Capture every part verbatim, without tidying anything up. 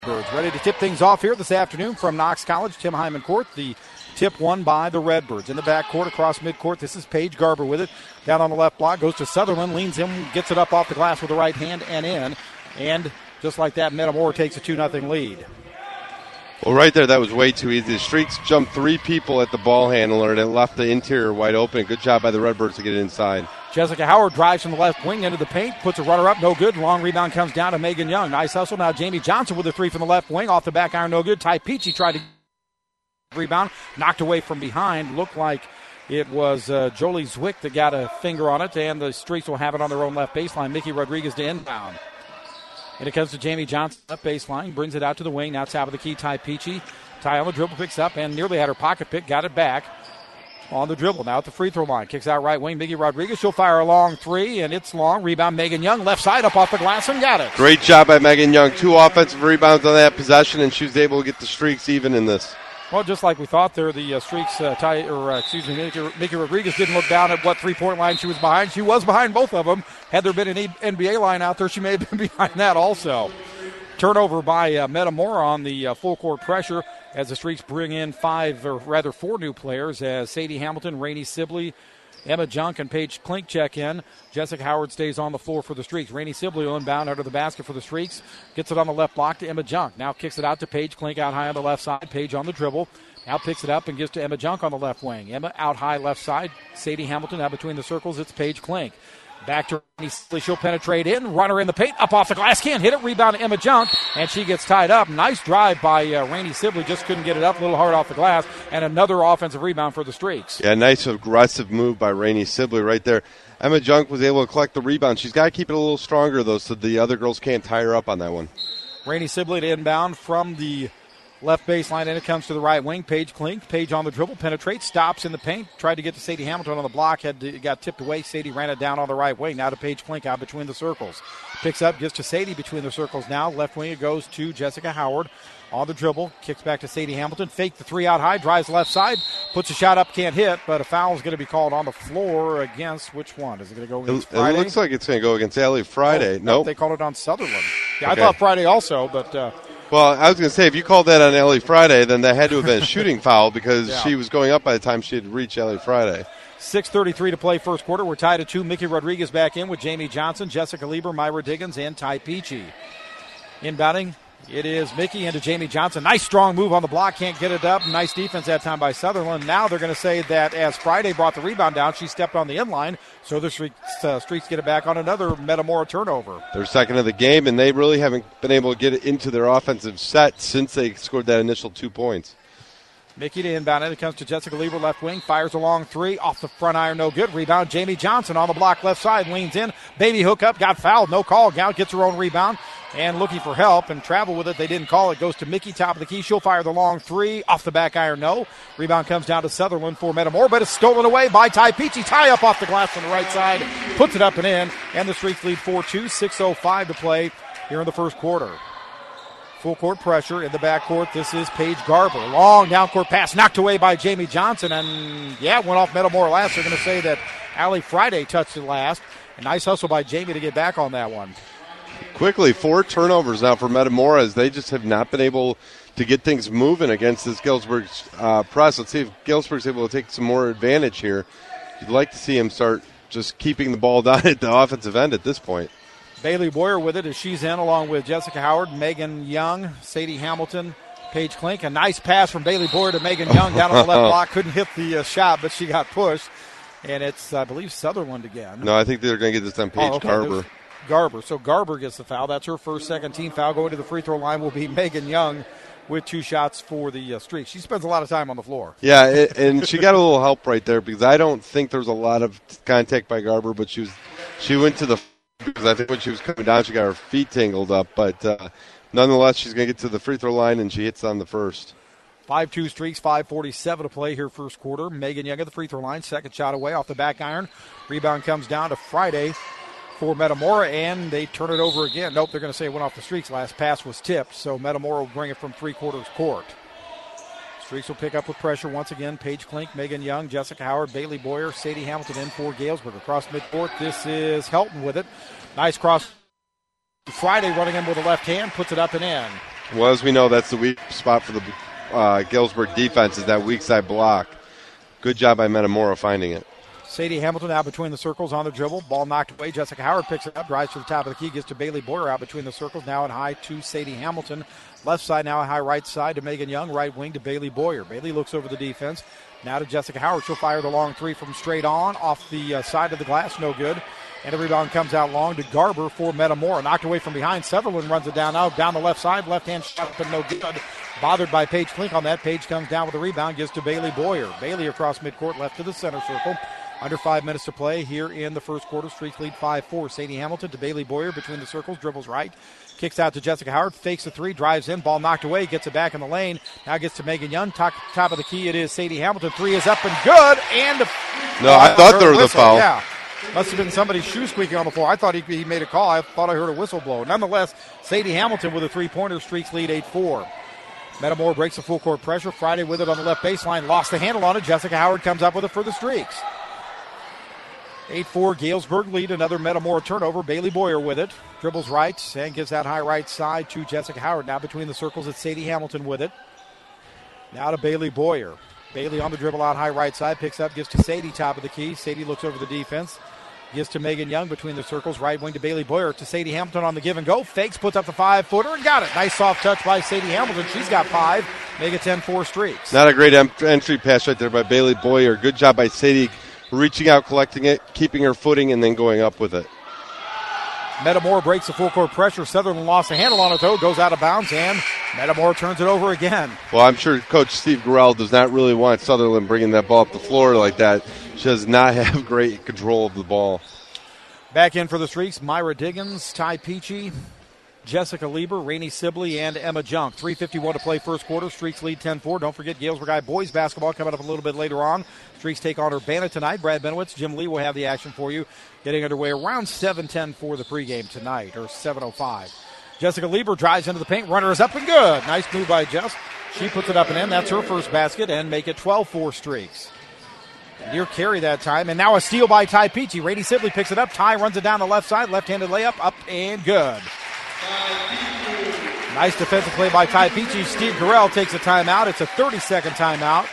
Birds ready to tip things off here this afternoon from Knox College. Tim Hyman Court, the tip won by the Redbirds. In the backcourt, across midcourt, this is Paige Garber with it. Down on the left block, goes to Sutherland, leans in, gets it up off the glass with the right hand and in. And just like that, Metamora takes a two nothing lead. Well, right there, that was way too easy. The Streaks jumped three people at the ball handler, and it left the interior wide open. Good job by the Redbirds to get it inside. Jessica Howard drives from the left wing into the paint, puts a runner up, no good. Long rebound comes down to Megan Young. Nice hustle. Now Jamie Johnson with a three from the left wing. Off the back iron, no good. Ty Peachy tried to rebound, knocked away from behind. Looked like it was uh, Jolie Zwick that got a finger on it, and the Streaks will have it on their own left baseline. Mickey Rodriguez to inbound. And it comes to Jamie Johnson, left baseline, brings it out to the wing. Now top of the key, Ty Peachy. Ty on the dribble, picks up, and nearly had her pocket pick, got it back. On the dribble, now at the free throw line. Kicks out right wing, Mickey Rodriguez. She'll fire a long three, and it's long. Rebound, Megan Young, left side, up off the glass, and got it. Great job by Megan Young. Two offensive rebounds on that possession, and she was able to get the Streaks even in this. Well, just like we thought there, the uh, Streaks, uh, Ty, or uh, excuse me, Mickey, Mickey Rodriguez didn't look down at what three-point line she was behind. She was behind both of them. Had there been an N B A line out there, she may have been behind that also. Turnover by uh, Metamora on the uh, full court pressure as the Streaks bring in five, or rather four new players as Sadie Hamilton, Rainey Sibley, Emma Junk, and Paige Klink check in. Jessica Howard stays on the floor for the Streaks. Rainey Sibley will inbound under the basket for the Streaks. Gets it on the left block to Emma Junk. Now kicks it out to Paige Klink out high on the left side. Paige on the dribble. Now picks it up and gives to Emma Junk on the left wing. Emma out high left side. Sadie Hamilton now between the circles. It's Paige Klink. Back to Rainey Sibley. She'll penetrate in. Runner in the paint. Up off the glass. Can't hit it. Rebound to Emma Junk. And she gets tied up. Nice drive by uh, Rainey Sibley. Just couldn't get it up. A little hard off the glass. And another offensive rebound for the Streaks. Yeah, nice aggressive move by Rainey Sibley right there. Emma Junk was able to collect the rebound. She's got to keep it a little stronger, though, so the other girls can't tie her up on that one. Rainey Sibley to inbound from the left baseline, and it comes to the right wing. Paige Klink. Paige on the dribble, penetrates, stops in the paint. Tried to get to Sadie Hamilton on the block. Had to, got tipped away. Sadie ran it down on the right wing. Now to Paige Klink out between the circles. Picks up, gives to Sadie between the circles now. Left wing it goes to Jessica Howard. On the dribble, kicks back to Sadie Hamilton. Fake the three out high, drives left side. Puts a shot up, can't hit, but a foul is going to be called on the floor against which one? Is it going to go against it, Friday? It looks like it's going to go against Allie Friday. Oh, nope. nope. They called it on Sutherland. Yeah, okay. I thought Friday also, but... Uh, Well, I was going to say, if you called that on Ellie Friday, then that had to have been a shooting foul because yeah. she was going up by the time she had reached Ellie Friday. six thirty-three to play first quarter. We're tied at two. Mickey Rodriguez back in with Jamie Johnson, Jessica Lieber, Myra Diggins, and Ty Peachy. Inbounding, it is Mickey into Jamie Johnson. Nice strong move on the block. Can't get it up. Nice defense that time by Sutherland. Now they're going to say that as Friday brought the rebound down, she stepped on the inline. So the Streaks, uh, Streaks get it back on another Metamora turnover. Their second of the game, and they really haven't been able to get it into their offensive set since they scored that initial two points. Mickey to inbound it. It comes to Jessica Lieber, left wing. Fires a long three. Off the front iron, no good. Rebound, Jamie Johnson on the block, left side. Leans in. Baby hook up. Got fouled. No call. Gown gets her own rebound. And looking for help and travel with it. They didn't call it. Goes to Mickey, top of the key. She'll fire the long three. Off the back iron, no. Rebound comes down to Sutherland for Metamora, but it's stolen away by Ty Peachy. Ty up off the glass on the right side. Puts it up and in. And the Streaks lead four two. six oh five to play here in the first quarter. Full court pressure in the backcourt. This is Paige Garber. Long down court pass knocked away by Jamie Johnson. And, yeah, went off Metamora last. They're going to say that Allie Friday touched it last. A nice hustle by Jamie to get back on that one. Quickly, four turnovers now for Metamora as they just have not been able to get things moving against this Galesburg uh, press. Let's see if Galesburg's able to take some more advantage here. You'd like to see him start just keeping the ball down at the offensive end at this point. Bailey Boyer with it as she's in along with Jessica Howard, Megan Young, Sadie Hamilton, Paige Klink. A nice pass from Bailey Boyer to Megan Young down on the left block. Couldn't hit the uh, shot, but she got pushed. And it's, I believe, Sutherland again. No, I think they're going to get this on Paige oh, okay. Garber. There's Garber. So Garber gets the foul. That's her first second team foul. Going to the free throw line will be Megan Young with two shots for the uh, Streaks. She spends a lot of time on the floor. Yeah, it, and she got a little help right there because I don't think there's a lot of contact by Garber, but she was she went to the because I think when she was coming down, she got her feet tangled up. But uh, nonetheless, she's going to get to the free throw line, and she hits on the first. five two Streaks, five forty-seven to play here first quarter. Megan Young at the free throw line. Second shot away off the back iron. Rebound comes down to Friday for Metamora, and they turn it over again. Nope, they're going to say it went off the Streaks. Last pass was tipped, so Metamora will bring it from three-quarters court. Streaks will pick up with pressure once again. Paige Klink, Megan Young, Jessica Howard, Bailey Boyer, Sadie Hamilton in for Galesburg. Across midcourt, this is Helton with it. Nice cross. Friday running in with the left hand, puts it up and in. Well, as we know, that's the weak spot for the uh, Galesburg defense is that weak side block. Good job by Metamora finding it. Sadie Hamilton now between the circles on the dribble. Ball knocked away. Jessica Howard picks it up, drives to the top of the key, gets to Bailey Boyer out between the circles. Now in high to Sadie Hamilton. Left side now a high right side to Megan Young. Right wing to Bailey Boyer. Bailey looks over the defense. Now to Jessica Howard. She'll fire the long three from straight on. Off the uh, side of the glass. No good. And the rebound comes out long to Garber for Metamora. Knocked away from behind. Sutherland runs it down out. Down the left side. Left-hand shot, but no good. Bothered by Paige Klink on that. Paige comes down with the rebound. Gives to Bailey Boyer. Bailey across midcourt. Left to the center circle. Under five minutes to play here in the first quarter. Streaks lead five four. Sadie Hamilton to Bailey Boyer between the circles. Dribbles right. Kicks out to Jessica Howard. Fakes the three. Drives in. Ball knocked away. Gets it back in the lane. Now gets to Megan Young. Top, top of the key. It is Sadie Hamilton. Three is up and good. And no, uh, I thought there was whistle. a foul. Yeah. Must have been somebody's shoe squeaking on the floor. I thought he, he made a call. I thought I heard a whistle blow. Nonetheless, Sadie Hamilton with a three-pointer. Streaks lead eight four. Metamora breaks the full court pressure. Friday with it on the left baseline. Lost the handle on it. Jessica Howard comes up with it for the Streaks. eight four, Galesburg lead. Another Metamora turnover. Bailey Boyer with it. Dribbles right and gives that high right side to Jessica Howard. Now between the circles, it's Sadie Hamilton with it. Now to Bailey Boyer. Bailey on the dribble out high right side. Picks up, gives to Sadie top of the key. Sadie looks over the defense. Gives to Megan Young between the circles. Right wing to Bailey Boyer. To Sadie Hamilton on the give and go. Fakes, puts up the five-footer and got it. Nice soft touch by Sadie Hamilton. She's got five. Make it ten four Streaks. Not a great em- entry pass right there by Bailey Boyer. Good job by Sadie reaching out, collecting it, keeping her footing, and then going up with it. Metamora breaks the full court pressure. Sutherland lost the handle on it, though. Goes out of bounds, and Metamora turns it over again. Well, I'm sure Coach Steve Gorell does not really want Sutherland bringing that ball up the floor like that. She does not have great control of the ball. Back in for the Streaks, Myra Diggins, Ty Peachy, Jessica Lieber, Rainey Sibley, and Emma Junk. three fifty-one to play first quarter. Streaks lead ten four. Don't forget Galesburg High boys basketball coming up a little bit later on. Streaks take on Urbana tonight. Brad Benowitz, Jim Lee will have the action for you. Getting underway around seven ten for the pregame tonight, or seven oh five. Jessica Lieber drives into the paint. Runner is up and good. Nice move by Jess. She puts it up and in. That's her first basket and make it twelve four Streaks. Near carry that time. And now a steal by Ty Peachy. Rainey Sibley picks it up. Ty runs it down the left side. Left-handed layup. Up and good. Nice defensive play by Ty Peachy. Steve Gorell takes a timeout. It's a thirty-second timeout.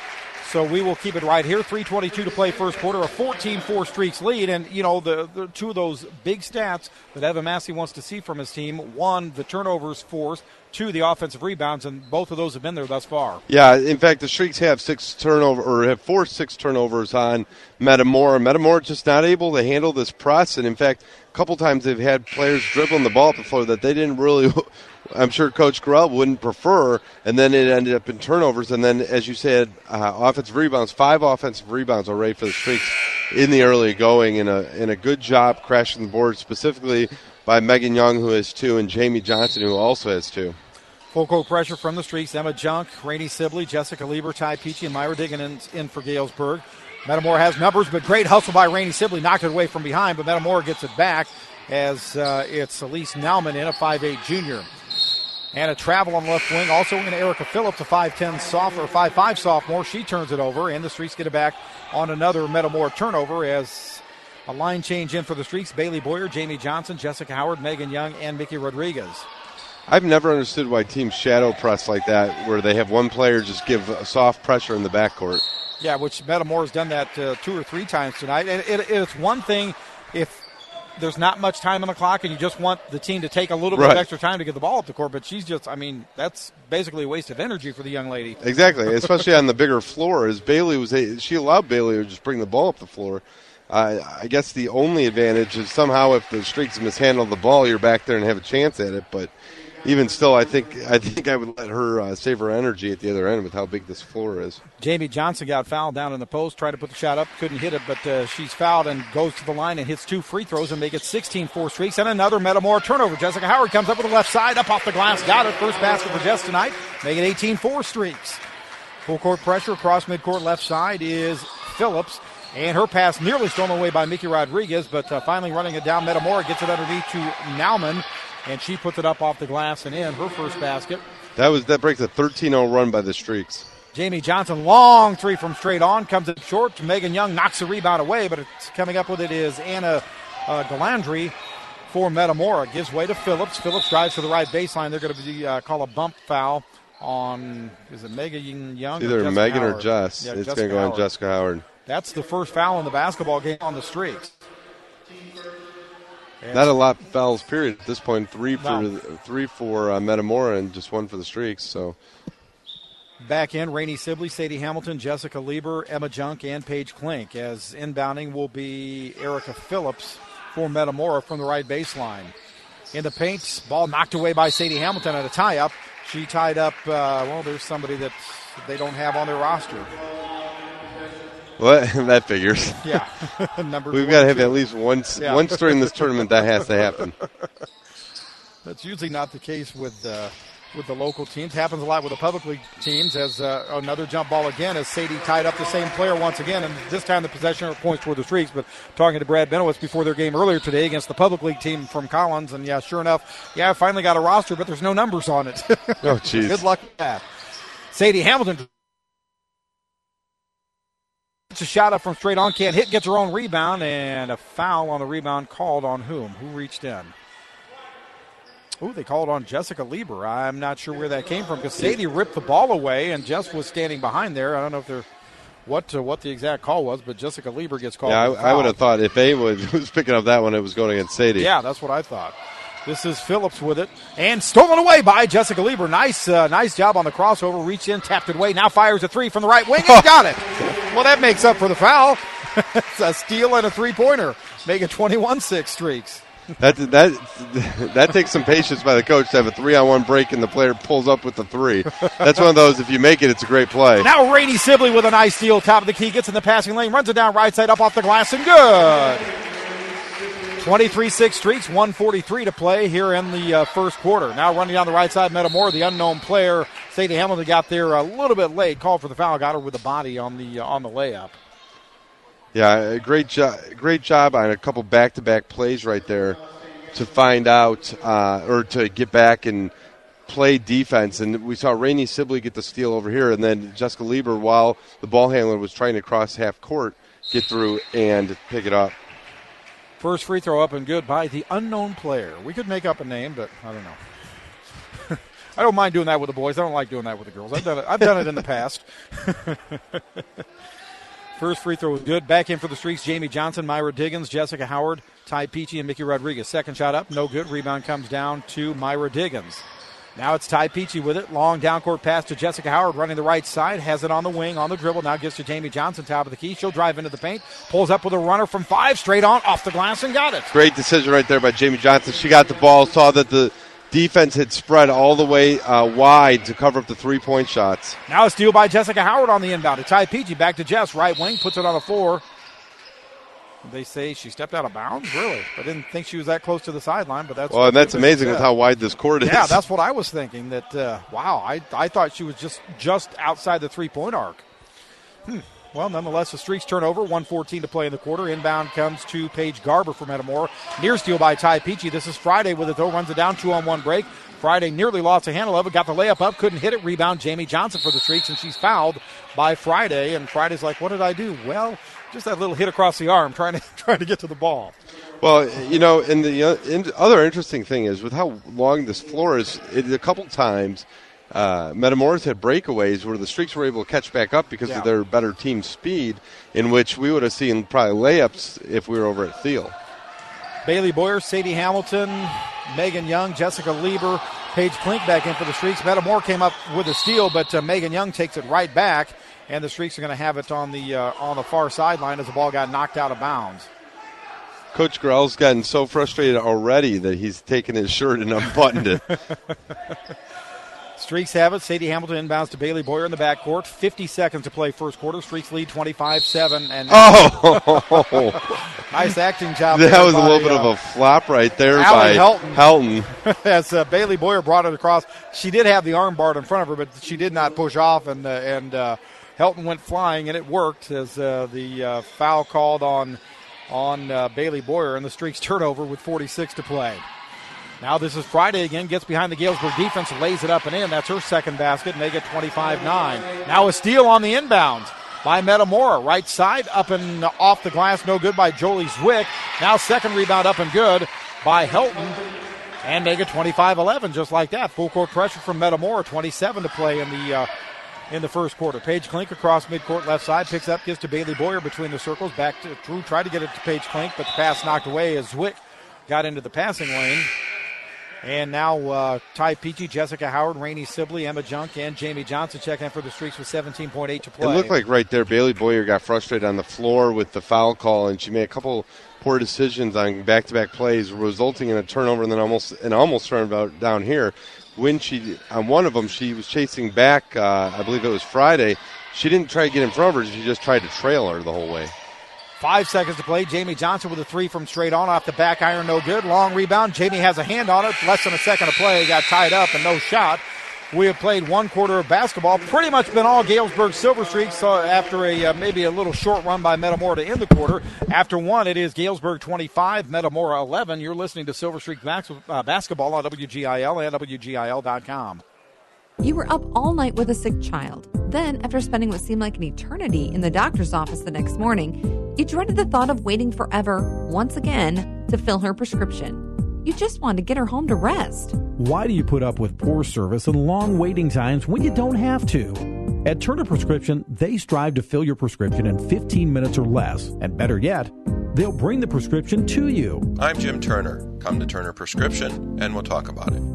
So we will keep it right here. three twenty-two to play first quarter. A fourteen four Streaks lead. And, you know, the, the two of those big stats that Evan Massey wants to see from his team. One, the turnovers forced. Two, the offensive rebounds. And both of those have been there thus far. Yeah, in fact, the Streaks have six turnover or have forced six turnovers on Metamora. Metamora just not able to handle this press. And, in fact, a couple times they've had players dribbling the ball up the floor that they didn't really – I'm sure Coach Gorell wouldn't prefer, and then it ended up in turnovers. And then, as you said, uh, offensive rebounds, five offensive rebounds already for the Streaks in the early going, and a, and a good job crashing the board, specifically by Megan Young, who has two, and Jamie Johnson, who also has two. Full court pressure from the Streaks. Emma Junk, Rainey Sibley, Jessica Lieber, Ty Peachy, and Myra Diggins in, in for Galesburg. Metamora has numbers, but great hustle by Rainey Sibley. Knocked it away from behind, but Metamora gets it back as uh, it's Elise Nauman in, a five eight junior. And a travel on the left wing. Also in Erica Phillips, a five ten sophomore, five five sophomore. She turns it over, and the Streaks get it back on another Metamora turnover as a line change in for the Streaks. Bailey Boyer, Jamie Johnson, Jessica Howard, Megan Young, and Mickey Rodriguez. I've never understood why teams shadow press like that, where they have one player just give a soft pressure in the backcourt. Yeah, which Metamora's done that uh, two or three times tonight. And it, it, it's one thing if there's not much time on the clock and you just want the team to take a little bit right. of extra time to get the ball up the court, but she's just, I mean, that's basically a waste of energy for the young lady. Exactly, especially on the bigger floor. As Bailey was, she allowed Bailey to just bring the ball up the floor. Uh, I guess the only advantage is somehow if the Streaks mishandle the ball, you're back there and have a chance at it, but even still, I think I think I would let her uh, save her energy at the other end with how big this floor is. Jamie Johnson got fouled down in the post, tried to put the shot up, couldn't hit it, but uh, she's fouled and goes to the line and hits two free throws and make it sixteen four Streaks. And another Metamora turnover. Jessica Howard comes up with the left side, up off the glass, got it. First basket for Jess tonight, make it eighteen four Streaks. Full court pressure across midcourt left side is Phillips. And her pass nearly stolen away by Mickey Rodriguez, but uh, finally running it down. Metamora gets it underneath to Nauman. And she puts it up off the glass and in, her first basket. That was that breaks a thirteen oh run by the Streaks. Jamie Johnson, long three from straight on, comes up short. Megan Young knocks the rebound away, but it's coming up with it is Anna uh, Galandry for Metamora. Gives way to Phillips. Phillips drives to the right baseline. They're going to be, uh, call a bump foul on, is it Megan Young? Either or Megan Howard? or Jess. Yeah, it's Jessica going to go Howard. on Jessica Howard. That's the first foul in the basketball game on the Streaks. And Not a lot of fouls, period, at this point. Three for No. three for uh, Metamora and just one for the Streaks. So back in, Rainey Sibley, Sadie Hamilton, Jessica Lieber, Emma Junk, and Paige Klink. As inbounding will be Erica Phillips for Metamora from the right baseline. In the paint, ball knocked away by Sadie Hamilton at a tie-up. She tied up, uh, well, there's somebody that they don't have on their roster. well, that figures. Yeah. Number We've got to have twenty-two. at least once Yeah. once during this tournament that has to happen. That's usually not the case with uh, with the local teams. Happens a lot with the public league teams. As uh, another jump ball again, as Sadie tied up the same player once again, and this time the possession points toward the Streaks. But talking to Brad Benowitz before their game earlier today against the public league team from Collins, and yeah, sure enough, yeah, I finally got a roster, but there's no numbers on it. Oh, jeez. Good luck with that. Sadie Hamilton. It's a shot up from straight on, can't hit, gets her own rebound, and a foul on the rebound called on whom? Who reached in? Ooh, they called on Jessica Lieber. I'm not sure where that came from because Sadie ripped the ball away, and Jess was standing behind there. I don't know if they're what uh, what the exact call was, but Jessica Lieber gets called. Yeah, for a I, I would foul. have thought if A was, was picking up that one, it was going against Sadie. Yeah, that's what I thought. This is Phillips with it, and stolen away by Jessica Lieber. Nice, uh, nice job on the crossover. Reached in, tapped it away. Now fires a three from the right wing and got it. Well, that makes up for the foul. It's a steal and a three-pointer, making twenty-one six Streaks. That that that takes some patience by the coach to have a three-on-one break and the player pulls up with the three. That's one of those. If you make it, it's a great play. Now Rainey Sibley with a nice steal, top of the key, gets in the passing lane, runs it down right side, up off the glass, and good. twenty-three six Streaks, one forty-three to play here in the uh, first quarter. Now running down the right side, Metamora, the unknown player. Sadie Hamilton got there a little bit late, called for the foul, got her with the body on the uh, on the layup. Yeah, a great job. Great job on a couple back-to-back plays right there to find out uh, or to get back and play defense. And we saw Rainey Sibley get the steal over here, and then Jessica Lieber, while the ball handler was trying to cross half court, get through and pick it up. First free throw up and good by the unknown player. We could make up a name, but I don't know. I don't mind doing that with the boys. I don't like doing that with the girls. I've done it. I've done it in the past. First free throw was good. Back in for the Streaks, Jamie Johnson, Myra Diggins, Jessica Howard, Ty Peachy, and Mickey Rodriguez. Second shot up, no good. Rebound comes down to Myra Diggins. Now it's Ty Peachy with it. Long down court pass to Jessica Howard running the right side. Has it on the wing, on the dribble. Now gives to Jamie Johnson, top of the key. She'll drive into the paint. Pulls up with a runner from five, straight on, off the glass, and got it. Great decision right there by Jamie Johnson. She got the ball, saw that the defense had spread all the way uh, wide to cover up the three-point shots. Now a steal by Jessica Howard on the inbound. To Ty Peachy, back to Jess, right wing, puts it on the floor. They say she stepped out of bounds? Really? I didn't think she was that close to the sideline, but that's Well, and that's amazing said. with how wide this court is. Yeah, that's what I was thinking. That uh, wow, I I thought she was just just outside the three-point arc. Hmm. Well, nonetheless, the Streaks turnover, one fourteen to play in the quarter. Inbound comes to Paige Garber for Metamora. Near steal by Ty Peachy. This is Friday with it, though. Runs it down, two-on-one break. Friday nearly lost a handle of it. Got the layup up, couldn't hit it. Rebound, Jamie Johnson for the Streaks, and she's fouled by Friday. And Friday's like, what did I do? Well, just that little hit across the arm trying to trying to get to the ball. Well, you know, and the uh, in, other interesting thing is with how long this floor is, it, a couple times uh, Metamora's had breakaways where the Streaks were able to catch back up because Yeah. of their better team speed, in which we would have seen probably layups if we were over at Thiel. Bailey Boyer, Sadie Hamilton, Megan Young, Jessica Lieber, Paige Klink back in for the Streaks. Metamora came up with a steal, but uh, Megan Young takes it right back, and the Streaks are going to have it on the uh, on the far sideline as the ball got knocked out of bounds. Coach Grell's gotten so frustrated already that he's taken his shirt and unbuttoned it. Streaks have it. Sadie Hamilton inbounds to Bailey Boyer in the backcourt. fifty seconds to play first quarter. Streaks lead twenty-five seven. And Oh! nice acting job. That there was a by, little bit uh, of a flop right there Allie by Helton. Helton. As uh, Bailey Boyer brought it across. She did have the arm barred in front of her, but she did not push off, and uh, and uh, Helton went flying, and it worked as uh, the uh, foul called on on uh, Bailey Boyer, and the Streaks turnover with forty-six to play. Now this is Friday again, gets behind the Galesburg defense, lays it up and in. That's her second basket, make it twenty-five nine. Now a steal on the inbound by Metamora. Right side, up and off the glass, no good by Jolie Zwick. Now second rebound up and good by Helton. And make it twenty-five eleven, just like that. Full court pressure from Metamora, twenty-seven to play in the uh, in the first quarter. Paige Klink across midcourt left side, picks up, gives to Bailey Boyer between the circles. Back to Drew, tried to get it to Paige Klink, but the pass knocked away as Zwick got into the passing lane. And now uh, Ty Peachy, Jessica Howard, Rainey Sibley, Emma Junk, and Jamie Johnson checking in for the Streaks with seventeen point eight to play. It looked like right there Bailey Boyer got frustrated on the floor with the foul call, and she made a couple poor decisions on back-to-back plays, resulting in a turnover and then almost an almost turnover down here. When she on one of them, she was chasing back. Uh, I believe it was Friday. She didn't try to get in front of her; she just tried to trail her the whole way. Five seconds to play. Jamie Johnson with a three from straight on off the back iron, no good. Long rebound. Jamie has a hand on it. Less than a second to play. Got tied up and no shot. We have played one quarter of basketball. Pretty much been all Galesburg Silver Streaks so after a uh, maybe a little short run by Metamora to end the quarter. After one, it is Galesburg twenty-five, Metamora eleven. You're listening to Silver Streak Max, uh, Basketball on W G I L and W G I L dot com. You were up all night with a sick child. Then, after spending what seemed like an eternity in the doctor's office the next morning, you dreaded the thought of waiting forever, once again, to fill her prescription. You just wanted to get her home to rest. Why do you put up with poor service and long waiting times when you don't have to? At Turner Prescription, they strive to fill your prescription in fifteen minutes or less. And better yet, they'll bring the prescription to you. I'm Jim Turner. Come to Turner Prescription and we'll talk about it.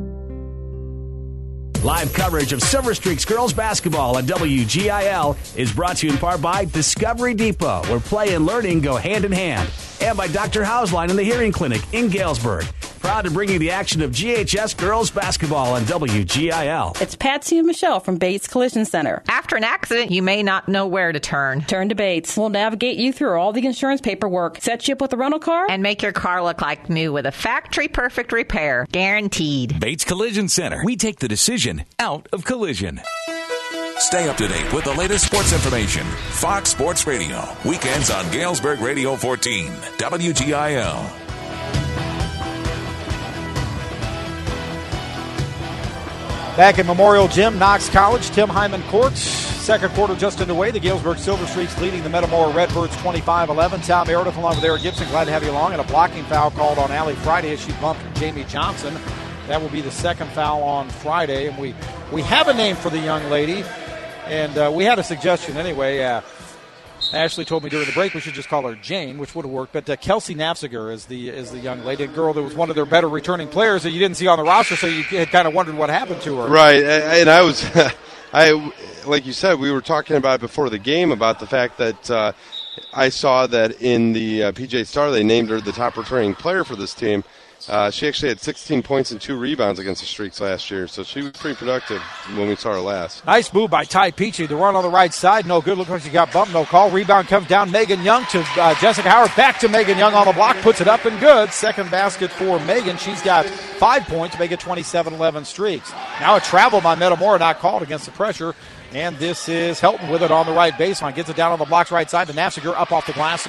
Live coverage of Silver Streaks girls basketball on W G I L is brought to you in part by Discovery Depot, where play and learning go hand in hand, and by Doctor Hauslein and the Hearing Clinic in Galesburg. Proud to bring you the action of G H S girls basketball on W G I L. It's Patsy and Michelle from Bates Collision Center. After an accident, you may not know where to turn. Turn to Bates. We'll navigate you through all the insurance paperwork, set you up with a rental car, and make your car look like new with a factory-perfect repair. Guaranteed. Bates Collision Center. We take the decision out of collision. Stay up to date with the latest sports information. Fox Sports Radio. Weekends on Galesburg Radio fourteen. W G I L. Back at Memorial Gym, Knox College, Tim Hyman Courts. Second quarter just underway. The Galesburg Silver Streaks leading the Metamora Redbirds twenty-five eleven. Tom Meredith along with Eric Gibson. Glad to have you along. And a blocking foul called on Allie Friday as she bumped Jamie Johnson. That will be the second foul on Friday. And we, we have a name for the young lady. And uh, we had a suggestion anyway. Uh, Ashley told me during the break we should just call her Jane, which would have worked. But uh, Kelsey Nafziger is the is the young lady, a girl that was one of their better returning players that you didn't see on the roster, so you had kind of wondered what happened to her. Right, and I was, I like you said, we were talking about it before the game about the fact that uh, I saw that in the uh, P J Star they named her the top returning player for this team. Uh, she actually had sixteen points and two rebounds against the Streaks last year, so she was pretty productive when we saw her last. Nice move by Ty Peachy. The run on the right side, no good. Looks like she got bumped, no call. Rebound comes down. Megan Young to uh, Jessica Howard. Back to Megan Young on the block, puts it up and good. Second basket for Megan. She's got five points, make it twenty-seven eleven Streaks. Now a travel by Metamora, not called against the pressure. And this is Helton with it on the right baseline. Gets it down on the block's right side to Nafziger, up off the glass.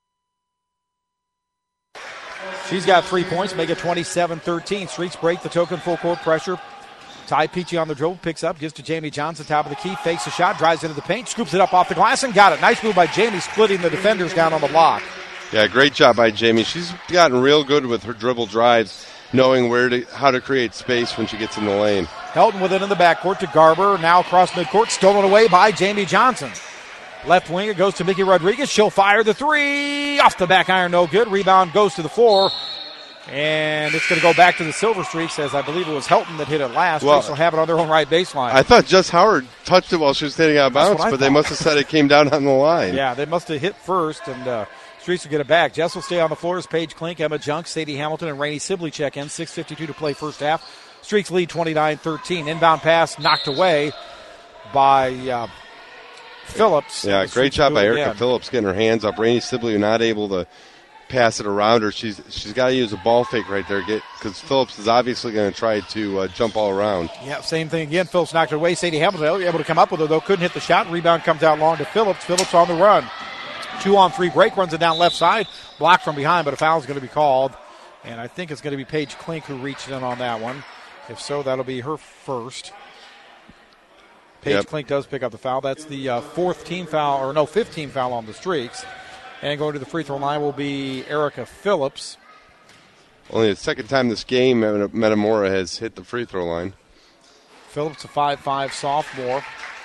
She's got three points, make it twenty-seven thirteen. Streaks break the token full court pressure. Ty Peachy on the dribble, picks up, gives to Jamie Johnson, top of the key, fakes a shot, drives into the paint, scoops it up off the glass, and got it. Nice move by Jamie, splitting the defenders down on the block. Yeah, great job by Jamie. She's gotten real good with her dribble drives, knowing where to how to create space when she gets in the lane. Helton with it in the backcourt to Garber, now across midcourt, stolen away by Jamie Johnson. Left wing, it goes to Mickey Rodriguez. She'll fire the three. Off the back iron, no good. Rebound goes to the floor. And it's going to go back to the Silver Streaks, as I believe it was Helton that hit it last. Well, Streaks will have it on their own right baseline. I thought Jess Howard touched it while she was standing out of bounds, but thought. They must have said it came down on the line. Yeah, they must have hit first, and uh, Streaks will get it back. Jess will stay on the floor as Paige Klink, Emma Junk, Sadie Hamilton, and Rainey Sibley check in. six fifty-two to play first half. Streaks lead twenty-nine thirteen. Inbound pass knocked away by uh, Phillips. Yeah, great job by Erica again. Phillips getting her hands up. Rainey Sibley not able to pass it around her. She's she's got to use a ball fake right there, get because Phillips is obviously going to try to uh, jump all around. Yeah, same thing again. Phillips knocked it away. Sadie Hamilton able to come up with her, though couldn't hit the shot. Rebound comes out long to Phillips. Phillips on the run. Two on three break, runs it down left side. Blocked from behind, but a foul is going to be called. And I think it's going to be Paige Klink who reached in on that one. If so, that'll be her first. Paige yep. Klink does pick up the foul. That's the uh, fourth team foul, or no, fifth team foul on the Streaks. And going to the free throw line will be Erica Phillips. Only the second time this game Metamora has hit the free throw line. Phillips, a five five sophomore.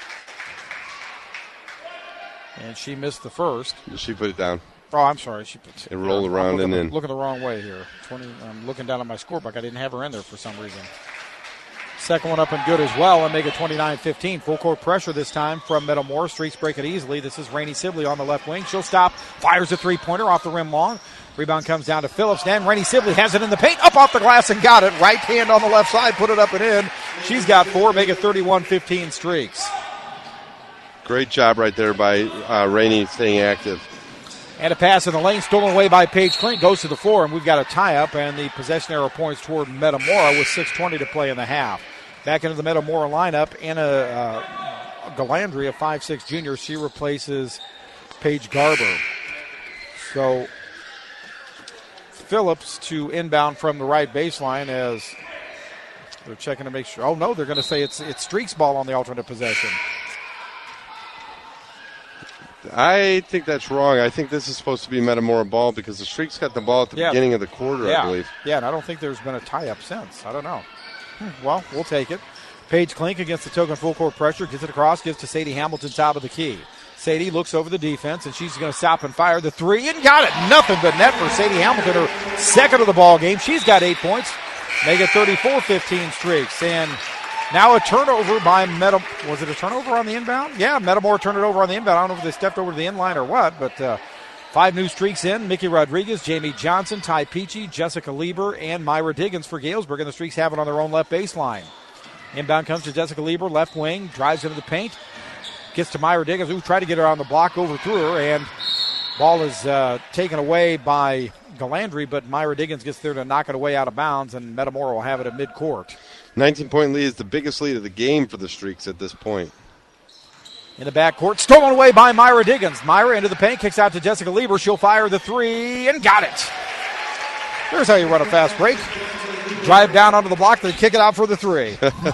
And she missed the first. She put it down. Oh, I'm sorry. She put it rolled uh, around and in. in. Looking the wrong way here. twenty. I'm looking down at my scorebook. I didn't have her in there for some reason. Second one up and good as well, and make it twenty-nine fifteen. Full court pressure this time from Metamora. Streaks break it easily. This is Rainey Sibley on the left wing. She'll stop, fires a three-pointer off the rim long. Rebound comes down to Phillips. Then Rainey Sibley has it in the paint, up off the glass and got it. Right hand on the left side, put it up and in. She's got four, make it thirty-one fifteen Streaks. Great job right there by uh, Rainey staying active. And a pass in the lane, stolen away by Paige Klink, goes to the floor, and we've got a tie-up, and the possession arrow points toward Metamora with six twenty to play in the half. Back into the Metamora lineup, Anna uh, Galandri, a five six junior. She replaces Paige Garber. So Phillips to inbound from the right baseline as they're checking to make sure. Oh, no, they're going to say it's it's Streaks ball on the alternate possession. I think that's wrong. I think this is supposed to be Metamora ball because the Streaks got the ball at the yeah. beginning of the quarter, yeah. I believe. Yeah, and I don't think there's been a tie-up since. I don't know. Hmm, well, we'll take it. Paige Klink against the token full court pressure, gets it across, gives to Sadie Hamilton top of the key. Sadie looks over the defense, and she's going to stop and fire the three, and got it. Nothing but net for Sadie Hamilton, her second of the ball game. She's got eight points. Make it thirty-four fifteen Streaks. And now a turnover by Metam. Was it a turnover on the inbound? Yeah, Metamora turned it over on the inbound. I don't know if they stepped over to the inline or what, but uh, five new Streaks in. Mickey Rodriguez, Jamie Johnson, Ty Peachy, Jessica Lieber, and Myra Diggins for Galesburg, and the Streaks have it on their own left baseline. Inbound comes to Jessica Lieber, left wing, drives into the paint, gets to Myra Diggins, who tried to get her on the block, overthrew her, and ball is uh, taken away by Galandri, but Myra Diggins gets there to knock it away out of bounds, and Metamora will have it at midcourt. nineteen-point lead is the biggest lead of the game for the Streaks at this point. In the backcourt, stolen away by Myra Diggins. Myra into the paint, kicks out to Jessica Lieber. She'll fire the three, and got it. There's how you run a fast break. Drive down onto the block, then kick it out for the three.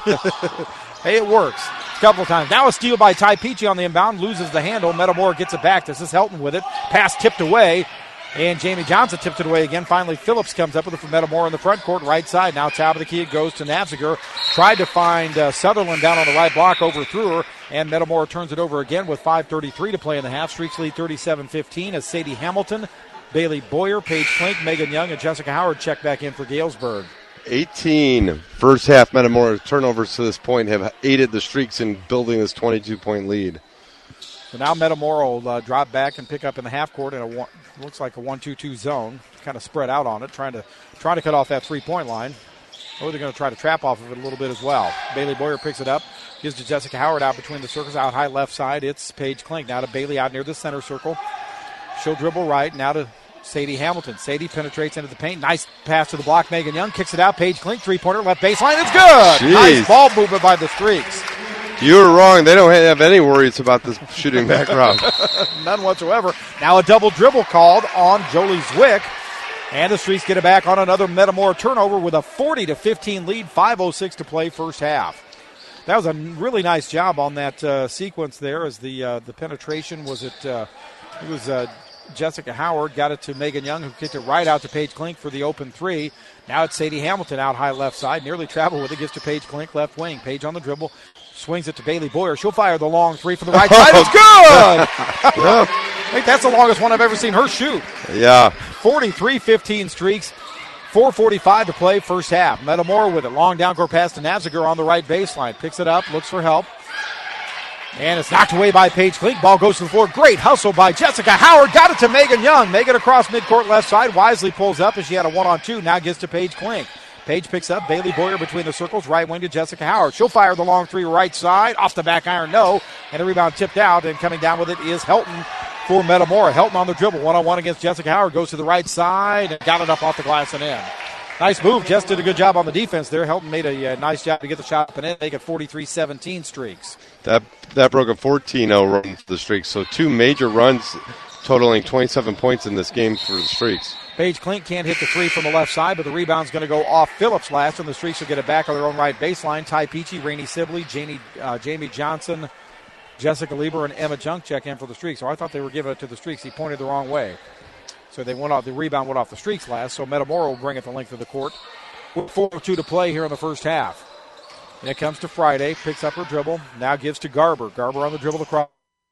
Hey, it works. A couple of times. Now a steal by Ty Peachy on the inbound, loses the handle. Metamora gets it back. This is Helton with it. Pass tipped away, and Jamie Johnson tipped it away again. Finally, Phillips comes up with it for Metamora in the front court, right side. Now top of the key, it goes to Navziger. Tried to find uh, Sutherland down on the right block, overthrew her, and Metamora turns it over again with five thirty-three to play in the half. Streaks lead thirty-seven fifteen as Sadie Hamilton, Bailey Boyer, Paige Klink, Megan Young, and Jessica Howard check back in for Galesburg. eighteen first half Metamora turnovers to this point have aided the Streaks in building this twenty-two-point lead. So now Metamora will uh, drop back and pick up in the half court in a one, looks like a one two two zone, kind of spread out on it, trying to trying to cut off that three-point line. Or they're going to try to trap off of it a little bit as well. Bailey Boyer picks it up, gives to Jessica Howard out between the circles, out high left side. It's Paige Klink. Now to Bailey out near the center circle. She'll dribble right. Now to Sadie Hamilton. Sadie penetrates into the paint. Nice pass to the block. Megan Young kicks it out. Paige Klink, three-pointer, left baseline. It's good. Jeez. Nice ball movement by the Streaks. You were wrong. They don't have any worries about this shooting back route. None whatsoever. Now a double dribble called on Jolie Zwick. And the Streaks get it back on another Metamora turnover with a forty to fifteen lead. five oh six to play first half. That was a really nice job on that uh, sequence there as the uh, the penetration was it, uh, it was uh, Jessica Howard got it to Megan Young, who kicked it right out to Paige Klink for the open three. Now it's Sadie Hamilton out high left side, nearly traveled with it, gives to Paige Klink, left wing. Paige on the dribble, swings it to Bailey Boyer. She'll fire the long three from the right side. It's good! I think that's the longest one I've ever seen her shoot. Yeah. forty-three fifteen Streaks. four forty-five to play first half. Metamora with it. Long down court pass to Navziger on the right baseline. Picks it up, looks for help. And it's knocked away by Paige Klink. Ball goes to the floor. Great hustle by Jessica Howard. Got it to Megan Young. Megan across midcourt left side. Wisely pulls up as she had a one-on-two. Now gives to Paige Klink. Paige picks up. Bailey Boyer between the circles. Right wing to Jessica Howard. She'll fire the long three right side. Off the back iron, no. And the rebound tipped out. And coming down with it is Helton for Metamora. Helton on the dribble. One-on-one against Jessica Howard. Goes to the right side. And got it up off the glass and in. Nice move. Jess did a good job on the defense there. Helton made a, a nice job to get the shot up and in. Make it forty-three seventeen Streaks. That that broke a fourteen oh run for the Streaks. So two major runs totaling twenty-seven points in this game for the Streaks. Paige Klink can't hit the three from the left side, but the rebound's going to go off Phillips last, and the Streaks will get it back on their own right baseline. Ty Peachy, Rainey Sibley, Jamie, uh, Jamie Johnson, Jessica Lieber, and Emma Junk check in for the Streaks. So I thought they were giving it to the Streaks. He pointed the wrong way. So they went off, the rebound went off the Streaks last, so Metamora will bring it the length of the court with four oh two to play here in the first half. And it comes to Friday, picks up her dribble, now gives to Garber. Garber on the dribble across.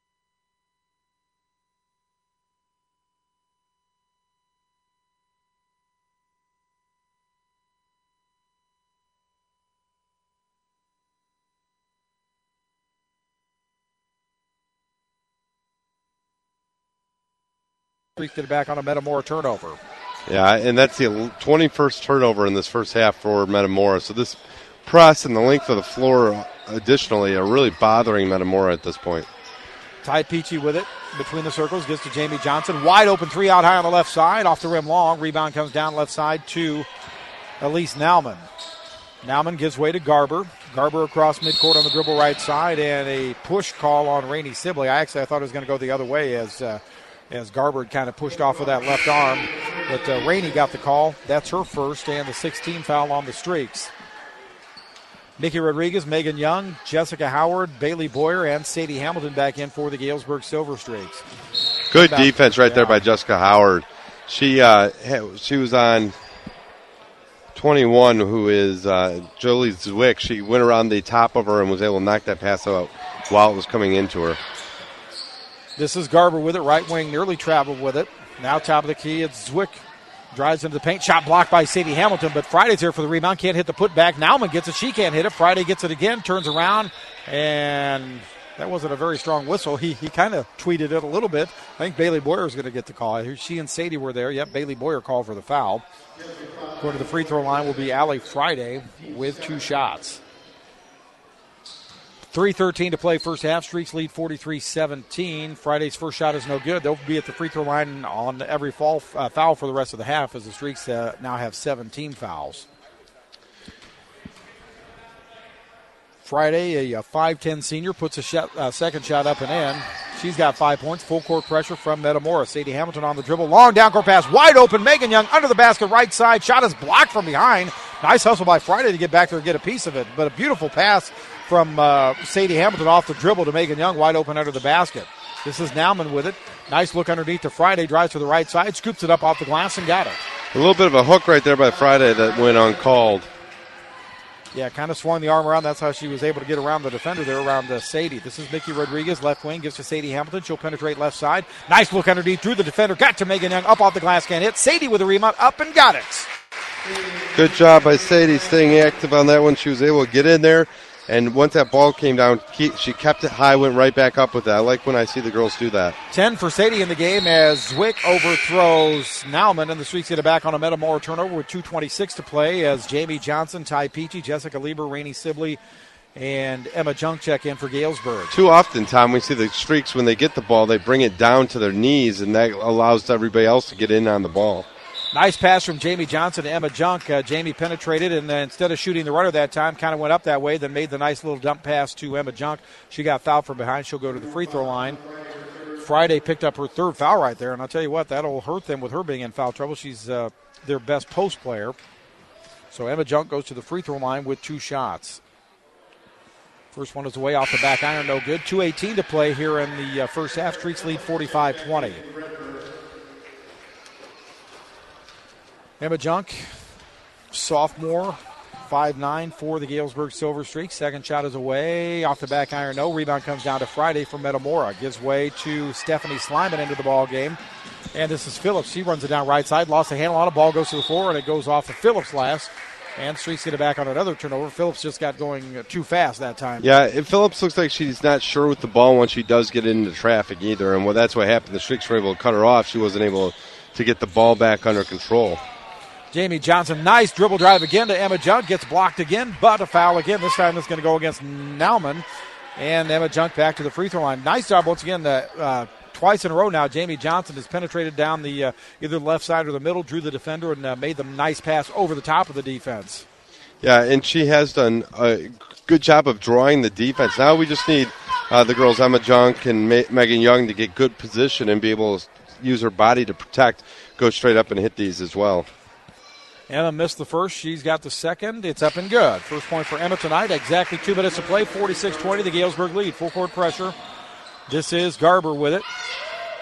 Streaks it back on a Metamora turnover. Yeah, and that's the twenty-first turnover in this first half for Metamora. So this press and the length of the floor additionally are really bothering Metamora at this point. Ty Peachy with it between the circles, gets to Jamie Johnson. Wide open three out high on the left side, off the rim long. Rebound comes down left side to Elise Nauman. Nauman gives way to Garber. Garber across midcourt on the dribble right side, and a push call on Rainey Sibley. I actually I thought it was going to go the other way as uh, as Garber kind of pushed off with that left arm. But uh, Rainey got the call. That's her first, and the sixteenth foul on the Streaks. Nikki Rodriguez, Megan Young, Jessica Howard, Bailey Boyer, and Sadie Hamilton back in for the Galesburg Silver Streaks. Good Back, defense right yeah. there by Jessica Howard. She uh, she was on twenty-one, who is uh, Jolie Zwick. She went around the top of her and was able to knock that pass out while it was coming into her. This is Garber with it, right wing, nearly traveled with it. Now top of the key, it's Zwick. Drives into the paint, shot blocked by Sadie Hamilton, but Friday's here for the rebound, can't hit the putback. Nauman gets it, she can't hit it. Friday gets it again, turns around, and that wasn't a very strong whistle. He he kind of tweeted it a little bit. I think Bailey Boyer is going to get the call. She and Sadie were there. Yep, Bailey Boyer called for the foul. Going to the free throw line will be Allie Friday with two shots. three thirteen to play first half. Streaks lead forty-three seventeen. Friday's first shot is no good. They'll be at the free throw line on every fall, uh, foul for the rest of the half as the Streaks uh, now have seventeen fouls. Friday, a, a five ten senior, puts a shot, uh, second shot up and in. She's got five points. Full court pressure from Metamora. Sadie Hamilton on the dribble. Long down court pass. Wide open. Megan Young under the basket right side. Shot is blocked from behind. Nice hustle by Friday to get back there and get a piece of it. But a beautiful pass from uh, Sadie Hamilton off the dribble to Megan Young, wide open under the basket. This is Nauman with it. Nice look underneath to Friday, drives to the right side, scoops it up off the glass and got it. A little bit of a hook right there by Friday that went uncalled. Yeah, kind of swung the arm around. That's how she was able to get around the defender there, around uh, Sadie. This is Nikki Rodriguez, left wing, gives to Sadie Hamilton. She'll penetrate left side. Nice look underneath, through the defender, got to Megan Young, up off the glass, can't hit. Sadie with a rebound, up and got it. Good job by Sadie staying active on that one. She was able to get in there, and once that ball came down, she kept it high, went right back up with that. I like when I see the girls do that. ten for Sadie in the game as Zwick overthrows Nauman, and the Streaks get it back on a Metamora turnover with two twenty-six to play as Jamie Johnson, Ty Peachy, Jessica Lieber, Rainey Sibley, and Emma Junk check in for Galesburg. Too often, Tom, we see the Streaks, when they get the ball, they bring it down to their knees, and that allows everybody else to get in on the ball. Nice pass from Jamie Johnson to Emma Junk. Uh, Jamie penetrated, and uh, instead of shooting the runner that time, kind of went up that way, then made the nice little dump pass to Emma Junk. She got fouled from behind. She'll go to the free throw line. Friday picked up her third foul right there, and I'll tell you what, that'll hurt them with her being in foul trouble. She's uh, their best post player. So Emma Junk goes to the free throw line with two shots. First one is away off the back iron, no good. two eighteen to play here in the uh, first half. Streaks lead forty-five twenty. Emma Junk, sophomore, five nine for the Galesburg Silver Streaks. Second shot is away, off the back iron, no. Rebound comes down to Friday for Metamora. Gives way to Stephanie Slyman into the ball game. And this is Phillips. She runs it down right side, lost the handle on it. Ball goes to the floor, and it goes off of Phillips last. And Streaks get it back on another turnover. Phillips just got going too fast that time. Yeah, and Phillips looks like she's not sure with the ball once she does get into traffic either. And well, that's what happened. The Streaks were able to cut her off. She wasn't able to get the ball back under control. Jamie Johnson, nice dribble drive again to Emma Junk. Gets blocked again, but a foul again. This time it's going to go against Nauman. And Emma Junk back to the free throw line. Nice job once again. Uh, uh, twice in a row now, Jamie Johnson has penetrated down the uh, either the left side or the middle, drew the defender, and uh, made the nice pass over the top of the defense. Yeah, and she has done a good job of drawing the defense. Now we just need uh, the girls Emma Junk and Ma- Megan Young to get good position and be able to use her body to protect, go straight up and hit these as well. Emma missed the first. She's got the second. It's up and good. First point for Emma tonight. Exactly two minutes to play. forty-six twenty. The Galesburg lead. Full court pressure. This is Garber with it.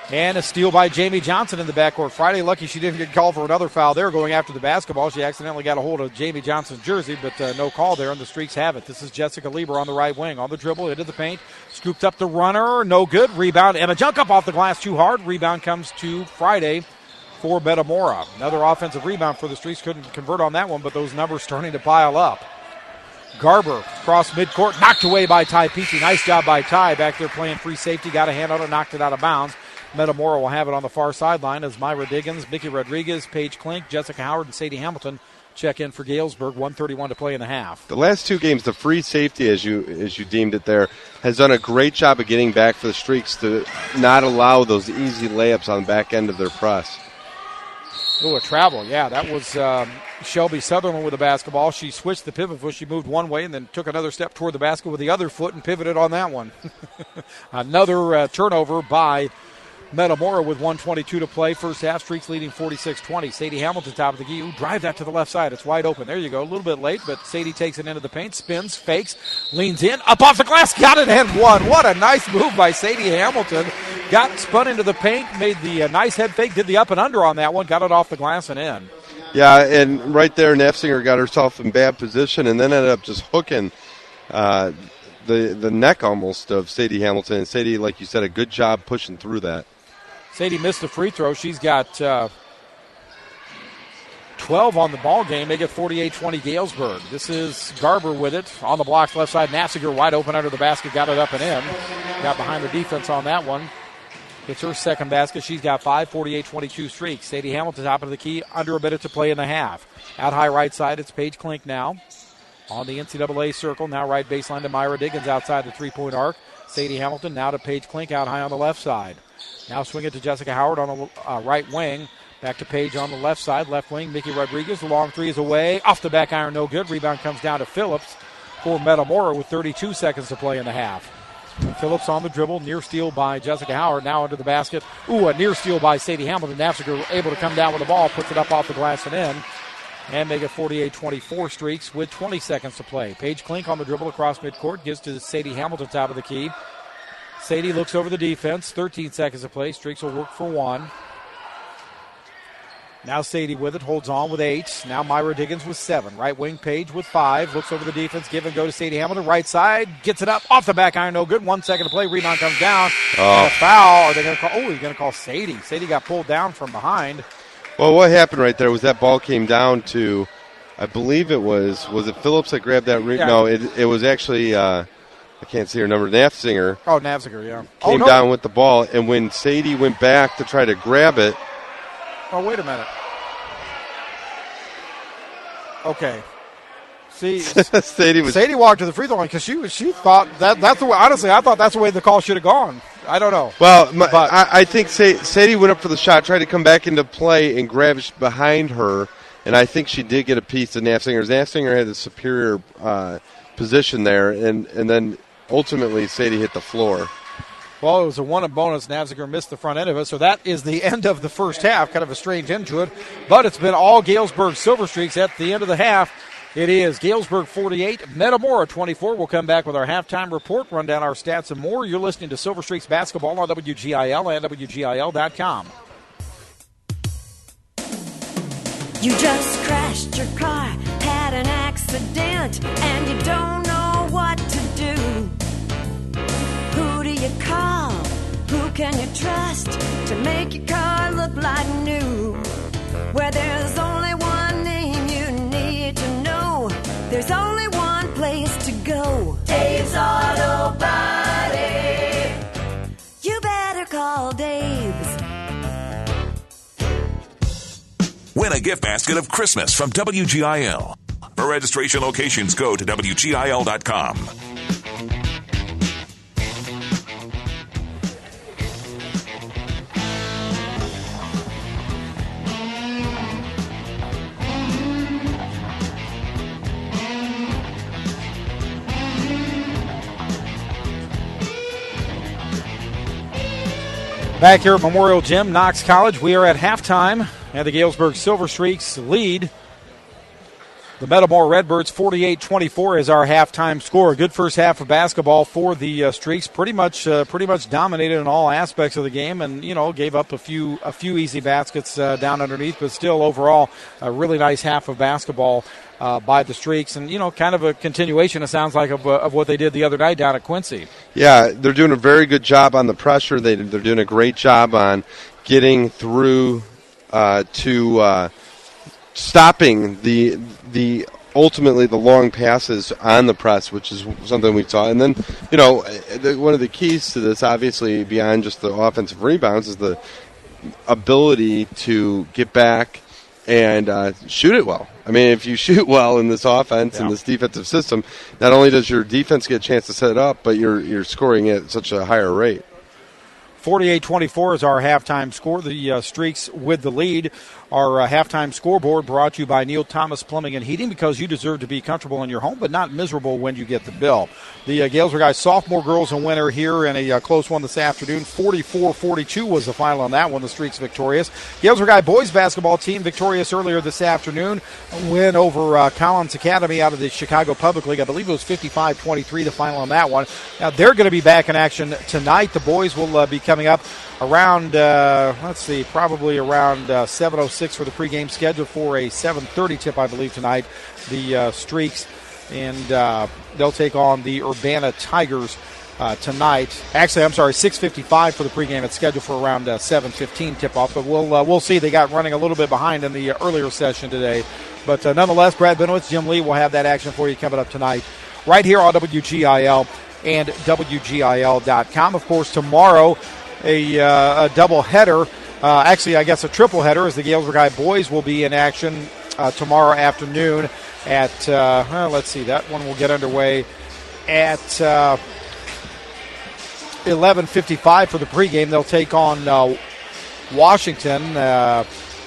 And a steal by Jamie Johnson in the backcourt. Friday, lucky she didn't get called for another foul there going after the basketball. She accidentally got a hold of Jamie Johnson's jersey, but uh, no call there, and the Streaks have it. This is Jessica Lieber on the right wing. On the dribble, into the paint. Scooped up the runner. No good. Rebound. Emma Junkup off the glass too hard. Rebound comes to Friday for Metamora. Another offensive rebound for the Streaks. Couldn't convert on that one, but those numbers starting to pile up. Garber cross midcourt. Knocked away by Ty Peachy. Nice job by Ty back there playing free safety. Got a hand on it. Knocked it out of bounds. Metamora will have it on the far sideline as Myra Diggins, Mickey Rodriguez, Paige Klink, Jessica Howard, and Sadie Hamilton check in for Galesburg. one thirty-one to play in the half. The last two games, the free safety, as you as you deemed it there, has done a great job of getting back for the Streaks to not allow those easy layups on the back end of their press. Oh, a travel. Yeah, that was um, Shelby Sutherland with the basketball. She switched the pivot foot. She moved one way and then took another step toward the basket with the other foot and pivoted on that one. Another uh, turnover by Metamora with one twenty-two to play. First half, Streaks leading forty-six twenty. Sadie Hamilton, top of the key. Ooh, drive that to the left side. It's wide open. There you go. A little bit late, but Sadie takes it into the paint, spins, fakes, leans in, up off the glass, got it, and one. What a nice move by Sadie Hamilton. Got spun into the paint, made the uh, nice head fake, did the up and under on that one, got it off the glass and in. Yeah, and right there, Nafziger got herself in bad position and then ended up just hooking uh, the, the neck almost of Sadie Hamilton. And Sadie, like you said, a good job pushing through that. Sadie missed the free throw. She's got uh, twelve on the ball game. They get forty-eight twenty Galesburg. This is Garber with it on the blocks left side. Nafziger wide open under the basket, got it up and in. Got behind the defense on that one. It's her second basket. She's got five, forty-eight twenty-two Streaks. Sadie Hamilton top of the key, under a minute to play in the half. Out high right side, it's Paige Klink now. On the N C double A circle, now right baseline to Myra Diggins outside the three-point arc. Sadie Hamilton now to Paige Klink out high on the left side. Now swing it to Jessica Howard on the uh, right wing. Back to Paige on the left side. Left wing, Mickey Rodriguez. The long three is away. Off the back iron, no good. Rebound comes down to Phillips for Metamora with thirty-two seconds to play in the half. Phillips on the dribble. Near steal by Jessica Howard. Now under the basket. Ooh, a near steal by Sadie Hamilton. Nafziger able to come down with the ball. Puts it up off the glass and in. And make it forty-eight twenty-four Streaks with twenty seconds to play. Paige Klink on the dribble across midcourt. Gives to Sadie Hamilton top of the key. Sadie looks over the defense. thirteen seconds to play. Streaks will work for one. Now Sadie with it. Holds on with eight. Now Myra Diggins with seven. Right wing Paige with five. Looks over the defense. Give and go to Sadie Hamilton. Right side. Gets it up. Off the back iron. No good. One second to play. Rebound comes down. Oh. And a foul. Are they going to call? Oh, he's going to call Sadie. Sadie got pulled down from behind. Well, what happened right there was that ball came down to, I believe it was, was it Phillips that grabbed that? Re- yeah. No, it it was actually, uh, I can't see her number, Nafziger. Oh, Nafziger, yeah. Came oh, no. down with the ball, and when Sadie went back to try to grab it. Oh, wait a minute. Okay. See, Sadie was Sadie walked to the free throw line because she she thought that that's the way. Honestly, I thought that's the way the call should have gone. I don't know. Well, my, I, I think Sadie went up for the shot, tried to come back into play and grab behind her, and I think she did get a piece of Nafzinger's. Nafziger had the superior uh, position there, and, and then ultimately Sadie hit the floor. Well, it was a one and bonus. Nafziger missed the front end of it, so that is the end of the first half. Kind of a strange end to it, but it's been all Galesburg Silver Streaks at the end of the half. It is Galesburg forty-eight, Metamora twenty-four. We'll come back with our halftime report, run down our stats and more. You're listening to Silver Streaks Basketball on W G I L and W G I L dot com. You just crashed your car, had an accident, and you don't know what to do. Who do you call? Who can you trust to make your car look like new? Where there's only one name you need to know, there's only one place to go. Dave's Auto Body. You better call Dave's. Win a gift basket of Christmas from W G I L. For registration locations, go to W G I L dot com. Back here at Memorial Gym, Knox College, we are at halftime, and the Galesburg Silver Streaks lead The Metamora Redbirds forty-eight twenty-four is our halftime score. A good first half of basketball for the uh, Streaks. Pretty much, uh, pretty much dominated in all aspects of the game, and you know gave up a few, a few easy baskets uh, down underneath, but still overall a really nice half of basketball uh, by the Streaks, and you know kind of a continuation. It sounds like of, uh, of what they did the other night down at Quincy. Yeah, they're doing a very good job on the pressure. They they're doing a great job on getting through uh, to. Uh, stopping the the ultimately the long passes on the press, which is something we saw. And then, you know, the, one of the keys to this, obviously, beyond just the offensive rebounds, is the ability to get back and uh, shoot it well. I mean, if you shoot well in this offense and yeah. this defensive system, not only does your defense get a chance to set it up, but you're you're scoring at such a higher rate. forty-eight twenty-four is our halftime score. The uh, Streaks with the lead. Our uh, halftime scoreboard brought to you by Neil Thomas Plumbing and Heating, because you deserve to be comfortable in your home, but not miserable when you get the bill. The uh, Galesburg High sophomore girls a winner here in a uh, close one this afternoon. forty-four forty-two was the final on that one. The Streaks victorious. Galesburg High boys basketball team victorious earlier this afternoon. A win over uh, Collins Academy out of the Chicago Public League. I believe it was fifty-five twenty-three the final on that one. Now they're going to be back in action tonight. The boys will uh, be coming up around, uh, let's see, probably around uh, seven oh six for the pregame, scheduled for a seven thirty tip, I believe, tonight. The uh, Streaks, and uh, they'll take on the Urbana Tigers uh, tonight. Actually, I'm sorry, six fifty-five for the pregame. It's scheduled for around uh, seven fifteen tip-off, but we'll uh, we'll see. They got running a little bit behind in the uh, earlier session today. But uh, nonetheless, Brad Benowitz, Jim Lee will have that action for you coming up tonight right here on W G I L and W G I L dot com. Of course, tomorrow, a, uh, a double header. Uh, actually, I guess a triple header, as the Galesburg High boys will be in action uh, tomorrow afternoon at, uh, well, let's see, that one will get underway at uh, eleven fifty-five for the pregame. They'll take on uh, Washington. Uh,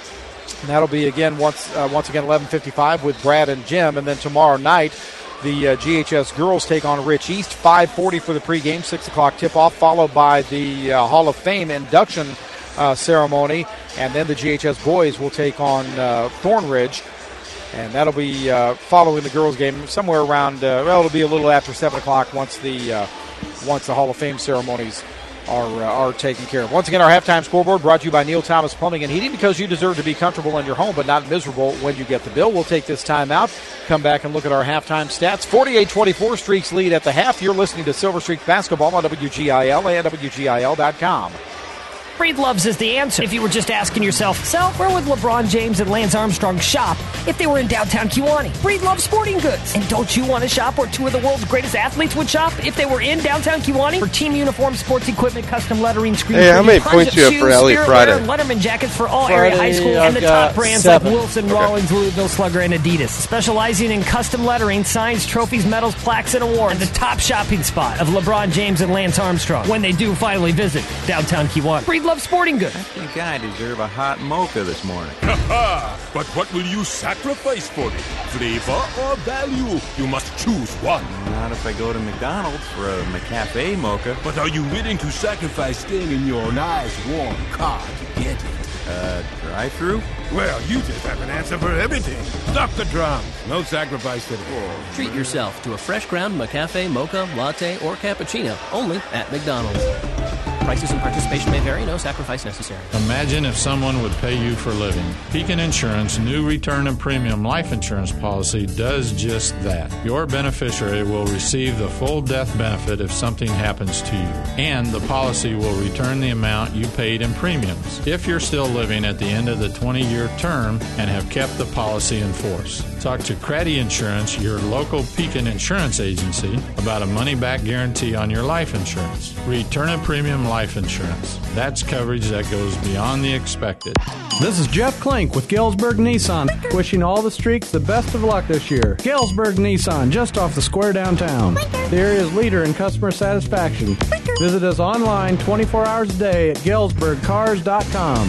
and that'll be, again, once uh, once again, eleven fifty-five with Brad and Jim. And then tomorrow night, the uh, G H S girls take on Rich East. five forty for the pregame, six o'clock tip-off, followed by the uh, Hall of Fame induction Uh, ceremony, and then the G H S boys will take on uh, Thornridge, and that'll be uh, following the girls' game somewhere around. Uh, well, it'll be a little after seven o'clock once the uh, once the Hall of Fame ceremonies are uh, are taken care of. Once again, our halftime scoreboard brought to you by Neil Thomas Plumbing and Heating, because you deserve to be comfortable in your home, but not miserable when you get the bill. We'll take this time out, come back and look at our halftime stats. forty-eight twenty-four Streaks lead at the half. You're listening to Silver Streak Basketball on W G I L and W G I L dot com. Breedlove's is the answer. If you were just asking yourself, so where would LeBron James and Lance Armstrong shop if they were in downtown Kewanee? Breedlove Sporting Goods. And don't you want to shop where two of the world's greatest athletes would shop if they were in downtown Kewanee? For team uniforms, sports equipment, custom lettering, screen Hey, how many points do you have for Ellie Friday? Letterman jackets for all Friday, area high school I've and the got top brands seven. like Wilson, Okay. Rollins, Louisville Slugger, and Adidas. Specializing in custom lettering, signs, trophies, medals, plaques, and awards. And the top shopping spot of LeBron James and Lance Armstrong when they do finally visit downtown Kewanee. Breedlove Sporting Goods. I think I deserve a hot mocha this morning. Ha-ha! But what will you sacrifice for it? Flavor or value? You must choose one. Not if I go to McDonald's for a McCafe mocha. But are you willing to sacrifice staying in your nice warm car to get it? Uh, drive-through? Well, you just have an answer for everything. Stop the drums. No sacrifice today. Treat yourself to a fresh ground McCafe, mocha, latte, or cappuccino, only at McDonald's. Prices and participation may vary. No sacrifice necessary. Imagine if someone would pay you for living. Pekin Insurance new return and premium life insurance policy does just that. Your beneficiary will receive the full death benefit if something happens to you, and the policy will return the amount you paid in premiums if you're still living at the end of the twenty-year term and have kept the policy in force. Talk to Craddy Insurance, your local Pekin Insurance agency, about a money-back guarantee on your life insurance. Return and premium life insurance. That's coverage that goes beyond the expected. This is Jeff Klink with Galesburg Nissan, wishing all the Streaks the best of luck this year. Galesburg Nissan, just off the square downtown. The area's leader in customer satisfaction. Visit us online twenty-four hours a day at Galesburg Cars dot com.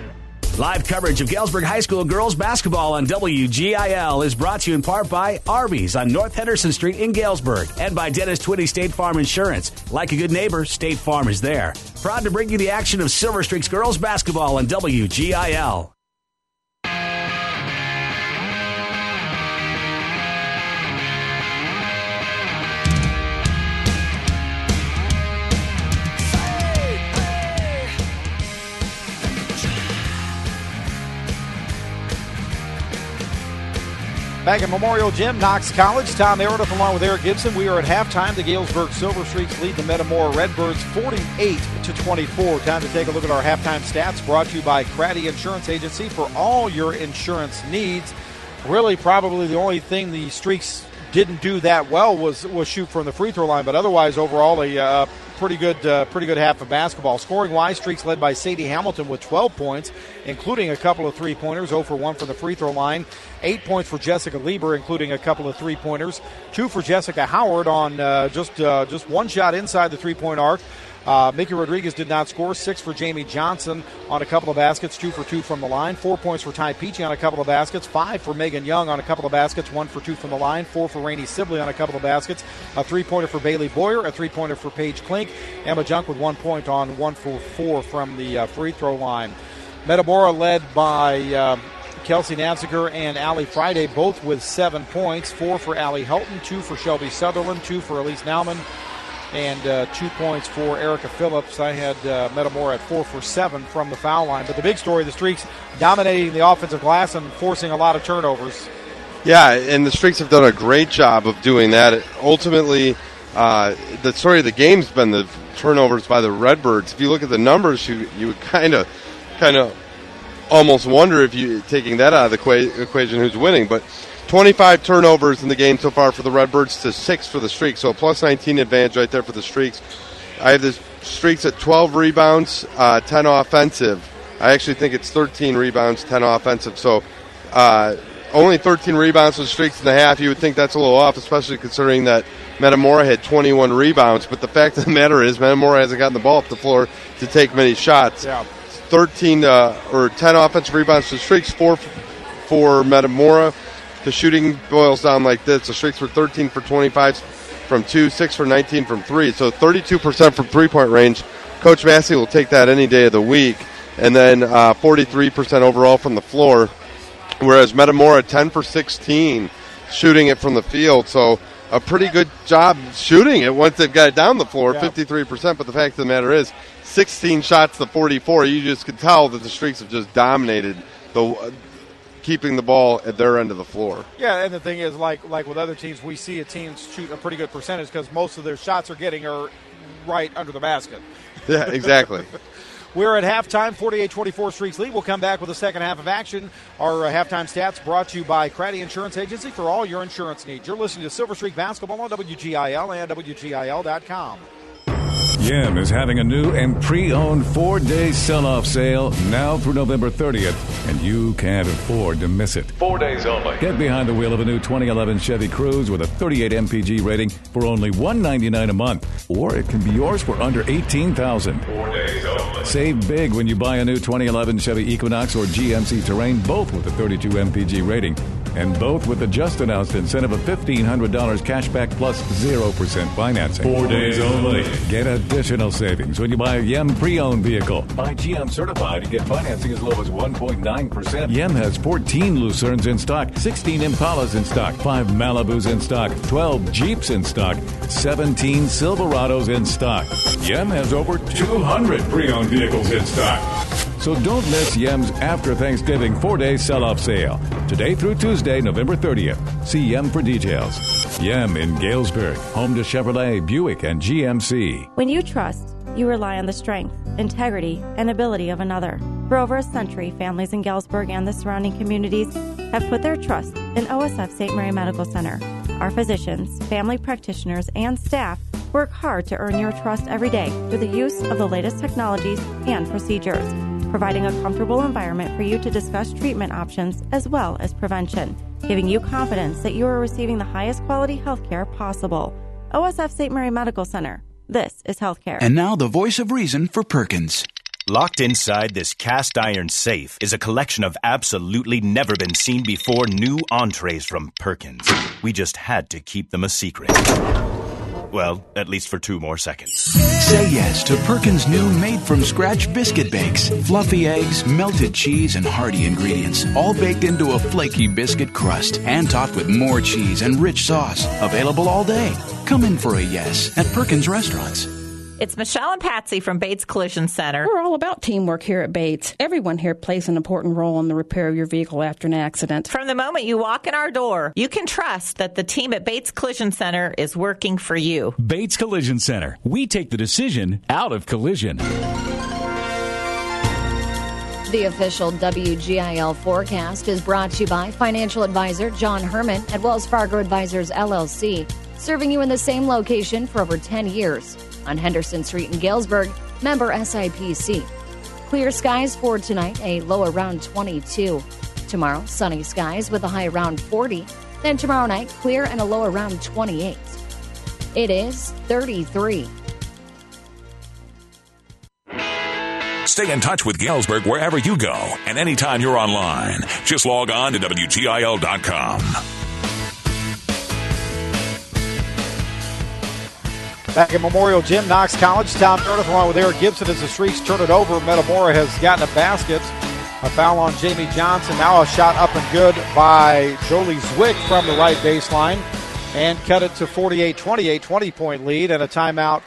Live coverage of Galesburg High School girls basketball on W G I L is brought to you in part by Arby's on North Henderson Street in Galesburg and by Dennis Twitty State Farm Insurance. Like a good neighbor, State Farm is there. Proud to bring you the action of Silver Streaks girls basketball on W G I L. Back at Memorial Gym, Knox College. Tom Meredith along with Eric Gibson. We are at halftime. The Galesburg Silver Streaks lead the Metamora Redbirds forty-eight to twenty-four. Time to take a look at our halftime stats, brought to you by Craddy Insurance Agency for all your insurance needs. Really, probably the only thing the Streaks didn't do that well was was shoot from the free throw line, but otherwise, overall, a uh, pretty good uh, pretty good half of basketball. Scoring-wise, Streaks led by Sadie Hamilton with twelve points, including a couple of three-pointers, zero for one from the free throw line. Eight points for Jessica Lieber, including a couple of three-pointers. Two for Jessica Howard on uh, just uh, just one shot inside the three-point arc. Uh, Mickey Rodriguez did not score. Six for Jamie Johnson on a couple of baskets. Two for two from the line. Four points for Ty Peachy on a couple of baskets. Five for Megan Young on a couple of baskets. One for two from the line. Four for Rainey Sibley on a couple of baskets. A three-pointer for Bailey Boyer. A three-pointer for Paige Klink. Emma Junk with one point on one for four from the uh, free throw line. Metamora led by uh, Kelsey Navziger and Allie Friday, both with seven points. Four for Allie Helton. Two for Shelby Sutherland. Two for Elise Nauman. And uh, two points for Erica Phillips. I had uh, Metamora at four for seven from the foul line. But the big story, the Streaks dominating the offensive glass and forcing a lot of turnovers. Yeah, and the Streaks have done a great job of doing that. Ultimately, uh, the story of the game's been the turnovers by the Redbirds. If you look at the numbers, you you would kind of kind of almost wonder if you taking that out of the qu- equation who's winning. But twenty-five turnovers in the game so far for the Redbirds to six for the Streaks, so a plus nineteen advantage right there for the Streaks. I have the Streaks at twelve rebounds, uh, ten offensive. I actually think it's thirteen rebounds, ten offensive. So uh, only thirteen rebounds for the Streaks in the half. You would think that's a little off, especially considering that Metamora had twenty-one rebounds. But the fact of the matter is Metamora hasn't gotten the ball up the floor to take many shots. Yeah. thirteen uh, or ten offensive rebounds for the Streaks, four for Metamora. The shooting boils down like this. The Streaks were thirteen for twenty-five from two, six for nineteen from three. So thirty-two percent from three-point range. Coach Massey will take that any day of the week. And then uh, forty-three percent overall from the floor, whereas Metamora ten for sixteen shooting it from the field. So a pretty good job shooting it once they've got it down the floor, yeah. fifty-three percent. But the fact of the matter is, sixteen shots to forty-four. You just could tell that the Streaks have just dominated the uh, keeping the ball at their end of the floor. Yeah, and the thing is, like like with other teams, we see a team shoot a pretty good percentage because most of their shots are getting are right under the basket. Yeah, exactly. We're at halftime, forty-eight twenty-four Streaks lead. We'll come back with the second half of action. Our uh, halftime stats brought to you by Craddy Insurance Agency for all your insurance needs. You're listening to Silver Streak Basketball on W G I L and W G I L dot com. Yem is having a new and pre-owned four-day sell-off sale now through November thirtieth, and you can't afford to miss it. Four days only. Get behind the wheel of a new twenty eleven Chevy Cruze with a thirty-eight M P G rating for only one hundred ninety-nine dollars a month, or it can be yours for under eighteen thousand dollars. Four days only. Save big when you buy a new twenty eleven Chevy Equinox or G M C Terrain, both with a thirty-two M P G rating, and both with the just-announced incentive of fifteen hundred dollars cashback plus zero percent financing. Four days only. Get additional savings when you buy a Yem pre-owned vehicle. Buy G M certified and get financing as low as one point nine percent. Yem has fourteen Lucernes in stock, sixteen Impalas in stock, five Malibus in stock, twelve Jeeps in stock, seventeen Silverados in stock. Yem has over two hundred pre-owned vehicles in stock. So don't miss Yem's after Thanksgiving four-day sell-off sale. Today through Tuesday, November thirtieth. See Yem for details. Yem in Galesburg, home to Chevrolet, Buick, and G M C. When you trust, you rely on the strength, integrity, and ability of another. For over a century, families in Galesburg and the surrounding communities have put their trust in O S F Saint Mary Medical Center. Our physicians, family practitioners, and staff work hard to earn your trust every day through the use of the latest technologies and procedures, providing a comfortable environment for you to discuss treatment options as well as prevention, giving you confidence that you are receiving the highest quality health care possible. O S F Saint Mary Medical Center. This is healthcare. And now the voice of reason for Perkins. Locked inside this cast iron safe is a collection of absolutely never been seen before new entrees from Perkins. We just had to keep them a secret. Well, at least for two more seconds. Say yes to Perkins' new made-from-scratch biscuit bakes. Fluffy eggs, melted cheese, and hearty ingredients, all baked into a flaky biscuit crust and topped with more cheese and rich sauce. Available all day. Come in for a yes at Perkins Restaurants. It's Michelle and Patsy from Bates Collision Center. We're all about teamwork here at Bates. Everyone here plays an important role in the repair of your vehicle after an accident. From the moment you walk in our door, you can trust that the team at Bates Collision Center is working for you. Bates Collision Center. We take the decision out of collision. The official W G I L forecast is brought to you by financial advisor John Herman at Wells Fargo Advisors, L L C, serving you in the same location for over ten years. On Henderson Street in Galesburg, member S I P C. Clear skies for tonight, a low around twenty-two. Tomorrow, sunny skies with a high around forty. Then tomorrow night, clear and a low around twenty-eight. It is thirty-three. Stay in touch with Galesburg wherever you go and anytime you're online. Just log on to W G I L dot com. Back at Memorial Gym, Knox College, Tom Meredith along with Eric Gibson as the Streaks turn it over. Metamora has gotten a basket. A foul on Jamie Johnson. Now a shot up and good by Jolie Zwick from the right baseline. And cut it to forty-eight twenty-eight, twenty-point lead. And a timeout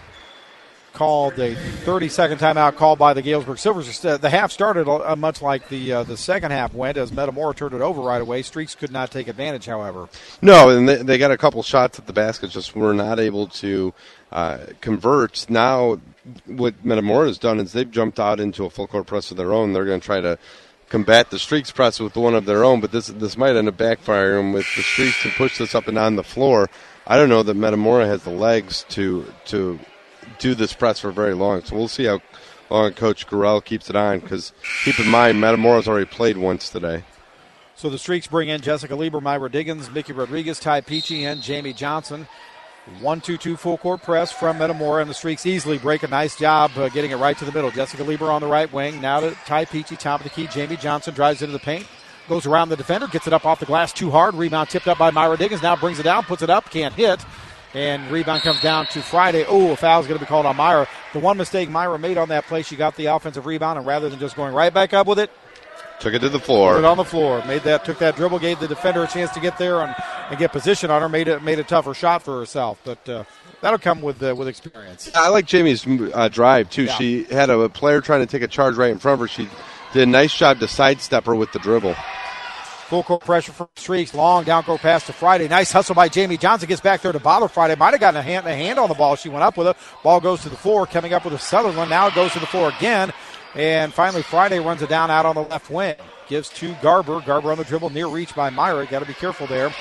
called, a thirty-second timeout called by the Galesburg Silvers. The half started much like the uh, the second half went as Metamora turned it over right away. Streaks could not take advantage, however. No, and they, they got a couple shots at the basket, just were not able to uh, convert. Now what Metamora has done is they've jumped out into a full court press of their own. They're going to try to combat the Streaks press with one of their own, but this this might end up backfiring with the Streaks to push this up and down the floor. I don't know that Metamora has the legs to to do this press for very long, so we'll see how long Coach Gorell keeps it on, because keep in mind, Metamora's already played once today. So the Streaks bring in Jessica Lieber, Myra Diggins, Mickey Rodriguez, Ty Peachy, and Jamie Johnson. one two two full court press from Metamora, and the Streaks easily break a nice job uh, getting it right to the middle. Jessica Lieber on the right wing, now to Ty Peachy, top of the key. Jamie Johnson drives into the paint, goes around the defender, gets it up off the glass too hard. Rebound tipped up by Myra Diggins, now brings it down, puts it up, can't hit. And rebound comes down to Friday. Oh, a foul is going to be called on Myra. The one mistake Myra made on that play, she got the offensive rebound, and rather than just going right back up with it, took it to the floor. Put it on the floor. Made that, took that dribble, gave the defender a chance to get there and, and get position on her. Made it, made a tougher shot for herself. But uh, that'll come with uh, with experience. I like Jamie's uh, drive too. Yeah. She had a, a player trying to take a charge right in front of her. She did a nice job to sidestep her with the dribble. Full court pressure for Streaks. Long down court pass to Friday. Nice hustle by Jamie Johnson. Gets back there to bother Friday. Might have gotten a hand, a hand on the ball. She went up with it. Ball goes to the floor. Coming up with a Sutherland. Now it goes to the floor again. And finally Friday runs it down out on the left wing. Gives to Garber. Garber on the dribble. Near reach by Myra. Got to be careful there.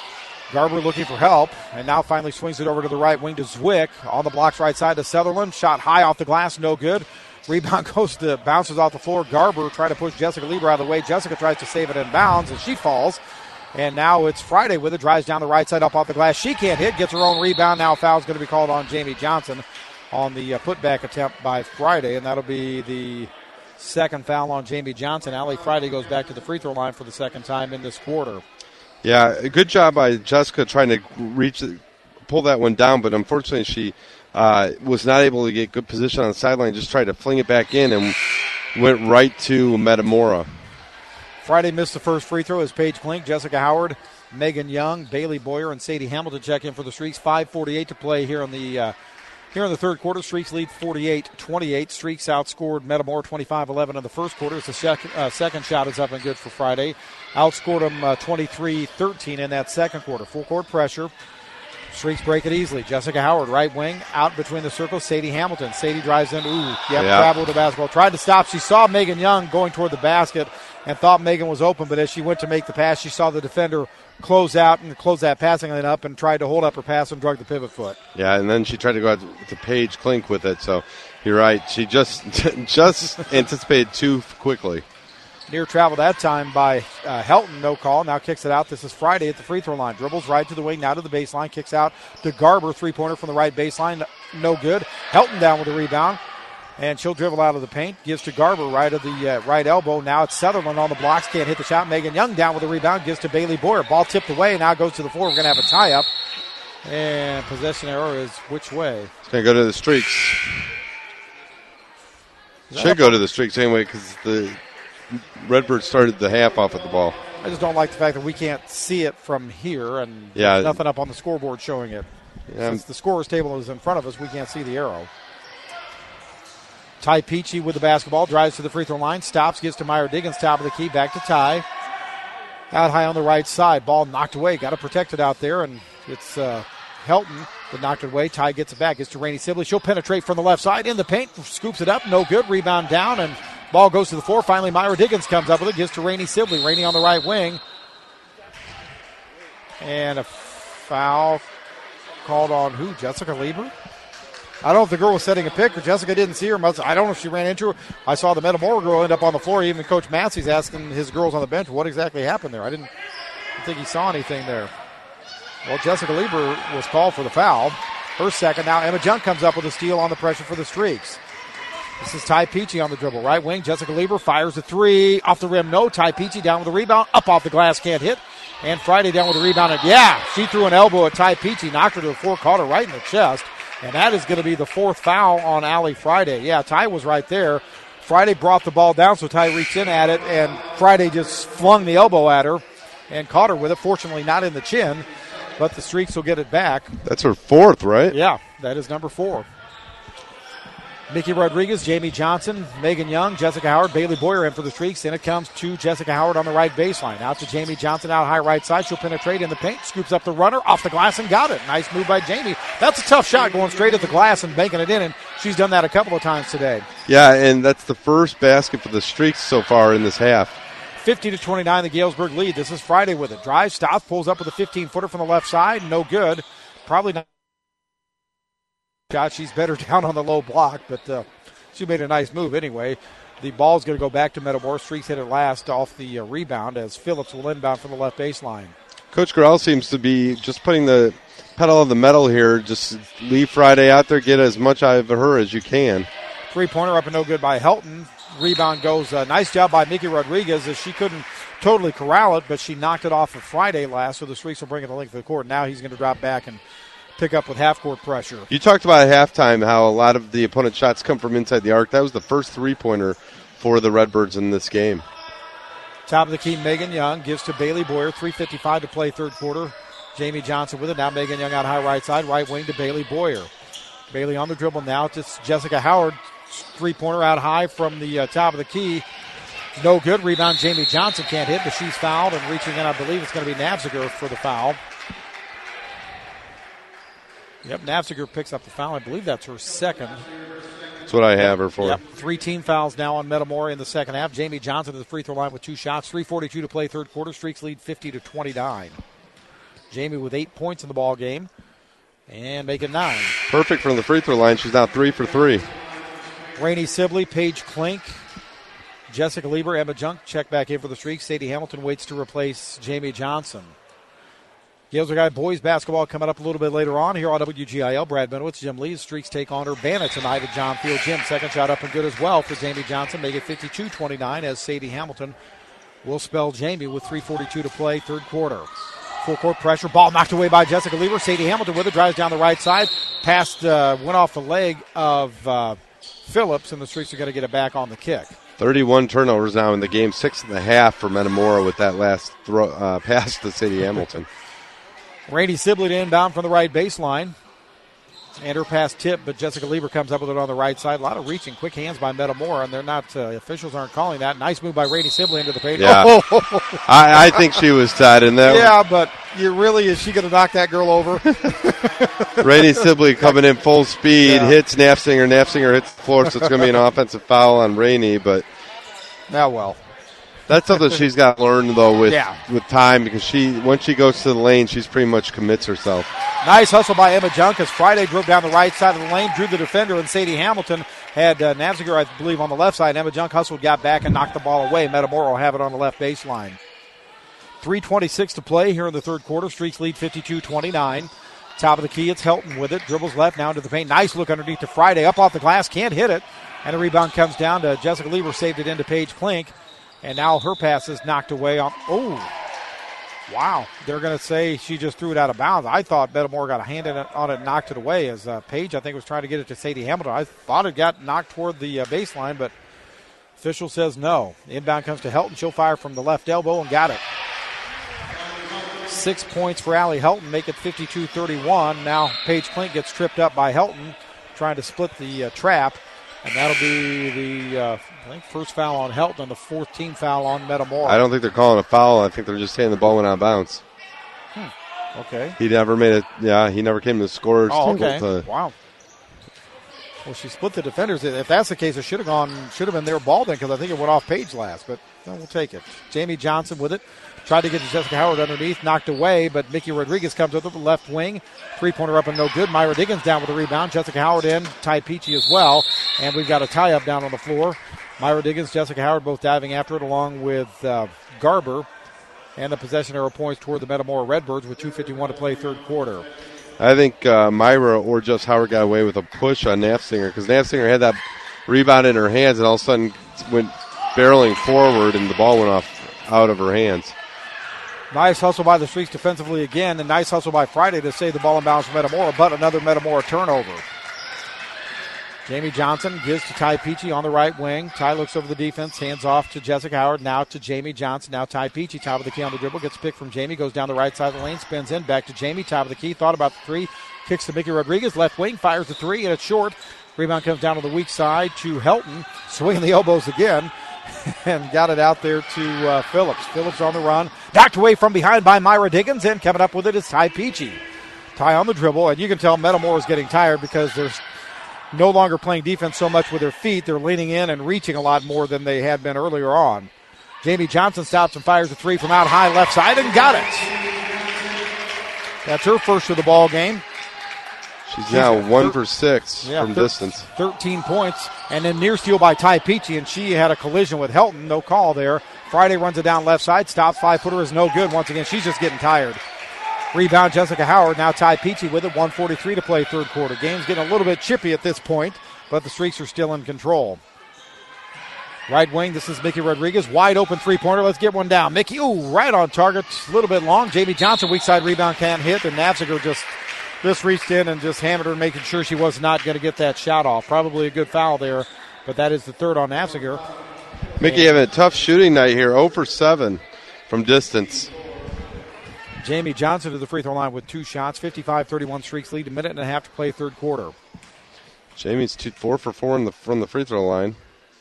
Garber looking for help. And now finally swings it over to the right wing to Zwick. On the blocks right side to Sutherland. Shot high off the glass. No good. Rebound goes to, bounces off the floor. Garber trying to push Jessica Lieber out of the way. Jessica tries to save it in bounds, and she falls. And now it's Friday with it. Drives down the right side up off the glass. She can't hit. Gets her own rebound. Now a foul is going to be called on Jamie Johnson on the uh, putback attempt by Friday, and that'll be the second foul on Jamie Johnson. Allie Friday goes back to the free throw line for the second time in this quarter. Yeah, a good job by Jessica trying to reach, pull that one down, but unfortunately she uh, was not able to get good position on the sideline. Just tried to fling it back in and went right to Metamora. Friday missed the first free throw as Paige Klink, Jessica Howard, Megan Young, Bailey Boyer, and Sadie Hamilton check in for the Streaks. five forty-eight to play here in the uh, here in the third quarter. Streaks lead forty-eight twenty-eight. Streaks outscored Metamora twenty-five eleven in the first quarter. As the sec- uh, second shot is up and good for Friday. Outscored them uh, twenty-three thirteen in that second quarter. Full court pressure. Streaks break it easily. Jessica Howard, right wing, out between the circles. Sadie Hamilton. Sadie drives in. Ooh, yep, yeah. Traveled with the basketball. Tried to stop. She saw Megan Young going toward the basket and thought Megan was open, but as she went to make the pass, she saw the defender close out and close that passing lane up and tried to hold up her pass and drug the pivot foot. Yeah, and then she tried to go out to Paige Klink with it, so you're right. She just just anticipated too quickly. Near travel that time by uh, Helton, no call. Now kicks it out. This is Friday at the free throw line. Dribbles right to the wing, now to the baseline. Kicks out to Garber, three-pointer from the right baseline. No good. Helton down with the rebound. And she'll dribble out of the paint. Gives to Garber right of the uh, right elbow. Now it's Sutherland on the blocks. Can't hit the shot. Megan Young down with the rebound. Gives to Bailey Boyer. Ball tipped away. Now goes to the floor. We're going to have a tie-up. And possession error is which way? It's going to go to the Streaks. Should go to the Streaks anyway because the Redbirds started the half off with the ball. I just don't like the fact that we can't see it from here, and yeah. there's nothing up on the scoreboard showing it. Yeah. Since the scorer's table is in front of us, we can't see the arrow. Ty Peachy with the basketball, drives to the free throw line, stops, gets to Meyer Diggins, top of the key, back to Ty. Out high on the right side, ball knocked away, got to protect it out there, and it's uh, Helton that knocked it away. Ty gets it back, gets to Rainey Sibley. She'll penetrate from the left side in the paint, scoops it up, no good, rebound down, and ball goes to the floor. Finally, Myra Diggins comes up with it, gets to Rainey Sibley. Rainey on the right wing. And a foul called on who? Jessica Lieber? I don't know if the girl was setting a pick or Jessica didn't see her. I don't know if she ran into her. I saw the Metamora girl end up on the floor. Even Coach Massey's asking his girls on the bench what exactly happened there. I didn't think he saw anything there. Well, Jessica Lieber was called for the foul. Her second. Now Emma Junk comes up with a steal on the pressure for the Streaks. This is Ty Peachy on the dribble. Right wing, Jessica Lieber fires a three. Off the rim, no. Ty Peachy down with the rebound. Up off the glass, can't hit. And Friday down with the rebound. And yeah, she threw an elbow at Ty Peachy, knocked her to the floor, caught her right in the chest. And that is going to be the fourth foul on Allie Friday. Yeah, Ty was right there. Friday brought the ball down, so Ty reached in at it, and Friday just flung the elbow at her and caught her with it. Fortunately, not in the chin, but the Streaks will get it back. That's her fourth, right? Yeah, that is number four. Mickey Rodriguez, Jamie Johnson, Megan Young, Jessica Howard, Bailey Boyer in for the Streaks. Then it comes to Jessica Howard on the right baseline. Out to Jamie Johnson, out high right side. She'll penetrate in the paint, scoops up the runner, off the glass and got it. Nice move by Jamie. That's a tough shot going straight at the glass and banking it in, and she's done that a couple of times today. Yeah, and that's the first basket for the Streaks so far in this half. fifty to twenty-nine, the Galesburg lead. This is Friday with it. Drive, stops, pulls up with a fifteen-footer from the left side. No good. Probably not. Shot. She's better down on the low block, but uh, she made a nice move anyway. The ball's going to go back to Metamora. Streaks hit it last off the uh, rebound as Phillips will inbound from the left baseline. Coach Corral seems to be just putting the pedal on the metal here. Just leave Friday out there, get as much out of her as you can. Three-pointer up and no good by Helton. Rebound goes, uh, nice job by Mickey Rodriguez as she couldn't totally corral it, but she knocked it off of Friday last, so the Streaks will bring it the length of the court. Now he's going to drop back and pick up with half-court pressure. You talked about at halftime how a lot of the opponent's shots come from inside the arc. That was the first three-pointer for the Redbirds in this game. Top of the key, Megan Young gives to Bailey Boyer. three fifty-five to play third quarter. Jamie Johnson with it. Now Megan Young out high right side, right wing to Bailey Boyer. Bailey on the dribble now to Jessica Howard. Three-pointer out high from the uh, top of the key. No good. Rebound, Jamie Johnson can't hit, but she's fouled, and reaching in, I believe it's going to be Navziger for the foul. Yep, Navziger picks up the foul. I believe that's her second. That's what I have her for. Yep, three team fouls now on Metamora in the second half. Jamie Johnson to the free throw line with two shots. three forty-two to play third quarter. Streaks lead fifty to twenty-nine. Jamie with eight points in the ball game and make it nine. Perfect from the free throw line. She's now three for three. Rainey Sibley, Paige Klink, Jessica Lieber, Emma Junk check back in for the Streaks. Sadie Hamilton waits to replace Jamie Johnson. Galesburg High boys basketball coming up a little bit later on here on W G I L. Brad Benowitz, Jim Lee. Streaks take on Urbana tonight at John Field Gym. Second shot up and good as well for Jamie Johnson. Make it fifty-two twenty-nine as Sadie Hamilton will spell Jamie with three forty-two to play third quarter. Full court pressure. Ball knocked away by Jessica Lieber. Sadie Hamilton with it. Drives down the right side. Passed, uh, went off the leg of uh, Phillips, and the Streaks are going to get it back on the kick. thirty-one turnovers now in the game. Six and a half for Metamora with that last throw, uh, pass to Sadie Hamilton. Rainey Sibley to inbound from the right baseline. And her pass tip, but Jessica Lieber comes up with it on the right side. A lot of reaching, quick hands by Metamora, and they're not, uh, officials aren't calling that. Nice move by Rainey Sibley into the paint. Yeah. Oh. I, I think she was tied in there. Yeah, but you really, is she going to knock that girl over? Rainey Sibley coming in full speed, yeah. Hits Nafsinger. Nafsinger hits the floor, so it's going to be an offensive foul on Rainey, but. Now, well. That's something she's got to learn, though, with yeah. with time, because she once she goes to the lane, she's pretty much commits herself. Nice hustle by Emma Junk as Friday drove down the right side of the lane, drew the defender, and Sadie Hamilton had uh, Navziger, I believe, on the left side. Emma Junk hustled, got back, and knocked the ball away. Metamora will have it on the left baseline. three twenty-six to play here in the third quarter. Streaks lead fifty-two twenty-nine. Top of the key, it's Helton with it. Dribbles left, now into the paint. Nice look underneath to Friday. Up off the glass, can't hit it. And a rebound comes down to Jessica Lieber, saved it into Paige Klink. And now her pass is knocked away. On, oh, wow. They're going to say she just threw it out of bounds. I thought Metamora got a hand in it, on it and knocked it away as uh, Paige, I think, was trying to get it to Sadie Hamilton. I thought it got knocked toward the uh, baseline, but official says no. The inbound comes to Helton. She'll fire from the left elbow and got it. six points for Allie Helton, make it fifty-two thirty-one. Now Paige Klink gets tripped up by Helton, trying to split the uh, trap. And that'll be the uh, I think first foul on Helton and the fourth team foul on Metamora. I don't think they're calling a foul. I think they're just saying the ball went out of bounds. Hmm. Okay. He never made it. Yeah, he never came to the scorer's Oh, table okay. to- Wow. Well, she split the defenders. If that's the case, it should have gone, should have been their ball then, because I think it went off Page last. But no, we'll take it. Jamie Johnson with it. Tried to get to Jessica Howard underneath, knocked away, but Mickey Rodriguez comes up with the left wing. Three-pointer up and no good. Myra Diggins down with the rebound. Jessica Howard in. Ty Peachy as well. And we've got a tie-up down on the floor. Myra Diggins, Jessica Howard both diving after it along with uh, Garber. And the possession arrow points toward the Metamora Redbirds with two fifty-one to play third quarter. I think uh, Myra or Jess Howard got away with a push on Nafsinger because Nafsinger had that rebound in her hands and all of a sudden went barreling forward and the ball went off out of her hands. Nice hustle by the Streaks defensively again, and nice hustle by Friday to save the ball in bounds for Metamora, but another Metamora turnover. Jamie Johnson gives to Ty Peachy on the right wing. Ty looks over the defense, hands off to Jessica Howard, now to Jamie Johnson, now Ty Peachy, top of the key on the dribble, gets picked from Jamie, goes down the right side of the lane, spins in, back to Jamie, top of the key, thought about the three, kicks to Mickey Rodriguez, left wing, fires the three, and it's short. Rebound comes down to the weak side to Helton, swinging the elbows again, and got it out there to uh, Phillips. Phillips on the run, knocked away from behind by Myra Diggins, and coming up with it is Ty Peachy. Ty on the dribble, and you can tell Metamora is getting tired because they're no longer playing defense so much with their feet. They're leaning in and reaching a lot more than they had been earlier on. Jamie Johnson stops and fires a three from out high left side and got it. That's her first of the ball game. She's now one for six yeah, from thir- distance. thirteen points, and then near steal by Ty Peachy, and she had a collision with Helton. No call there. Friday runs it down left side. Stops. Five-footer is no good. Once again, she's just getting tired. Rebound, Jessica Howard. Now Ty Peachy with it. one forty-three to play third quarter. Game's getting a little bit chippy at this point, but the Streaks are still in control. Right wing, this is Mickey Rodriguez. Wide open three-pointer. Let's get one down. Mickey, ooh, right on target. A little bit long. Jamie Johnson, weak side rebound, can't hit, and Nafziger just... Just reached in and just hammered her, making sure she was not going to get that shot off. Probably a good foul there, but that is the third on Nafziger. Mickey having a tough shooting night here, zero for seven from distance. Jamie Johnson to the free throw line with two shots, fifty-five thirty-one Streaks lead, a minute and a half to play third quarter. Jamie's two, four for four in the, from the free throw line.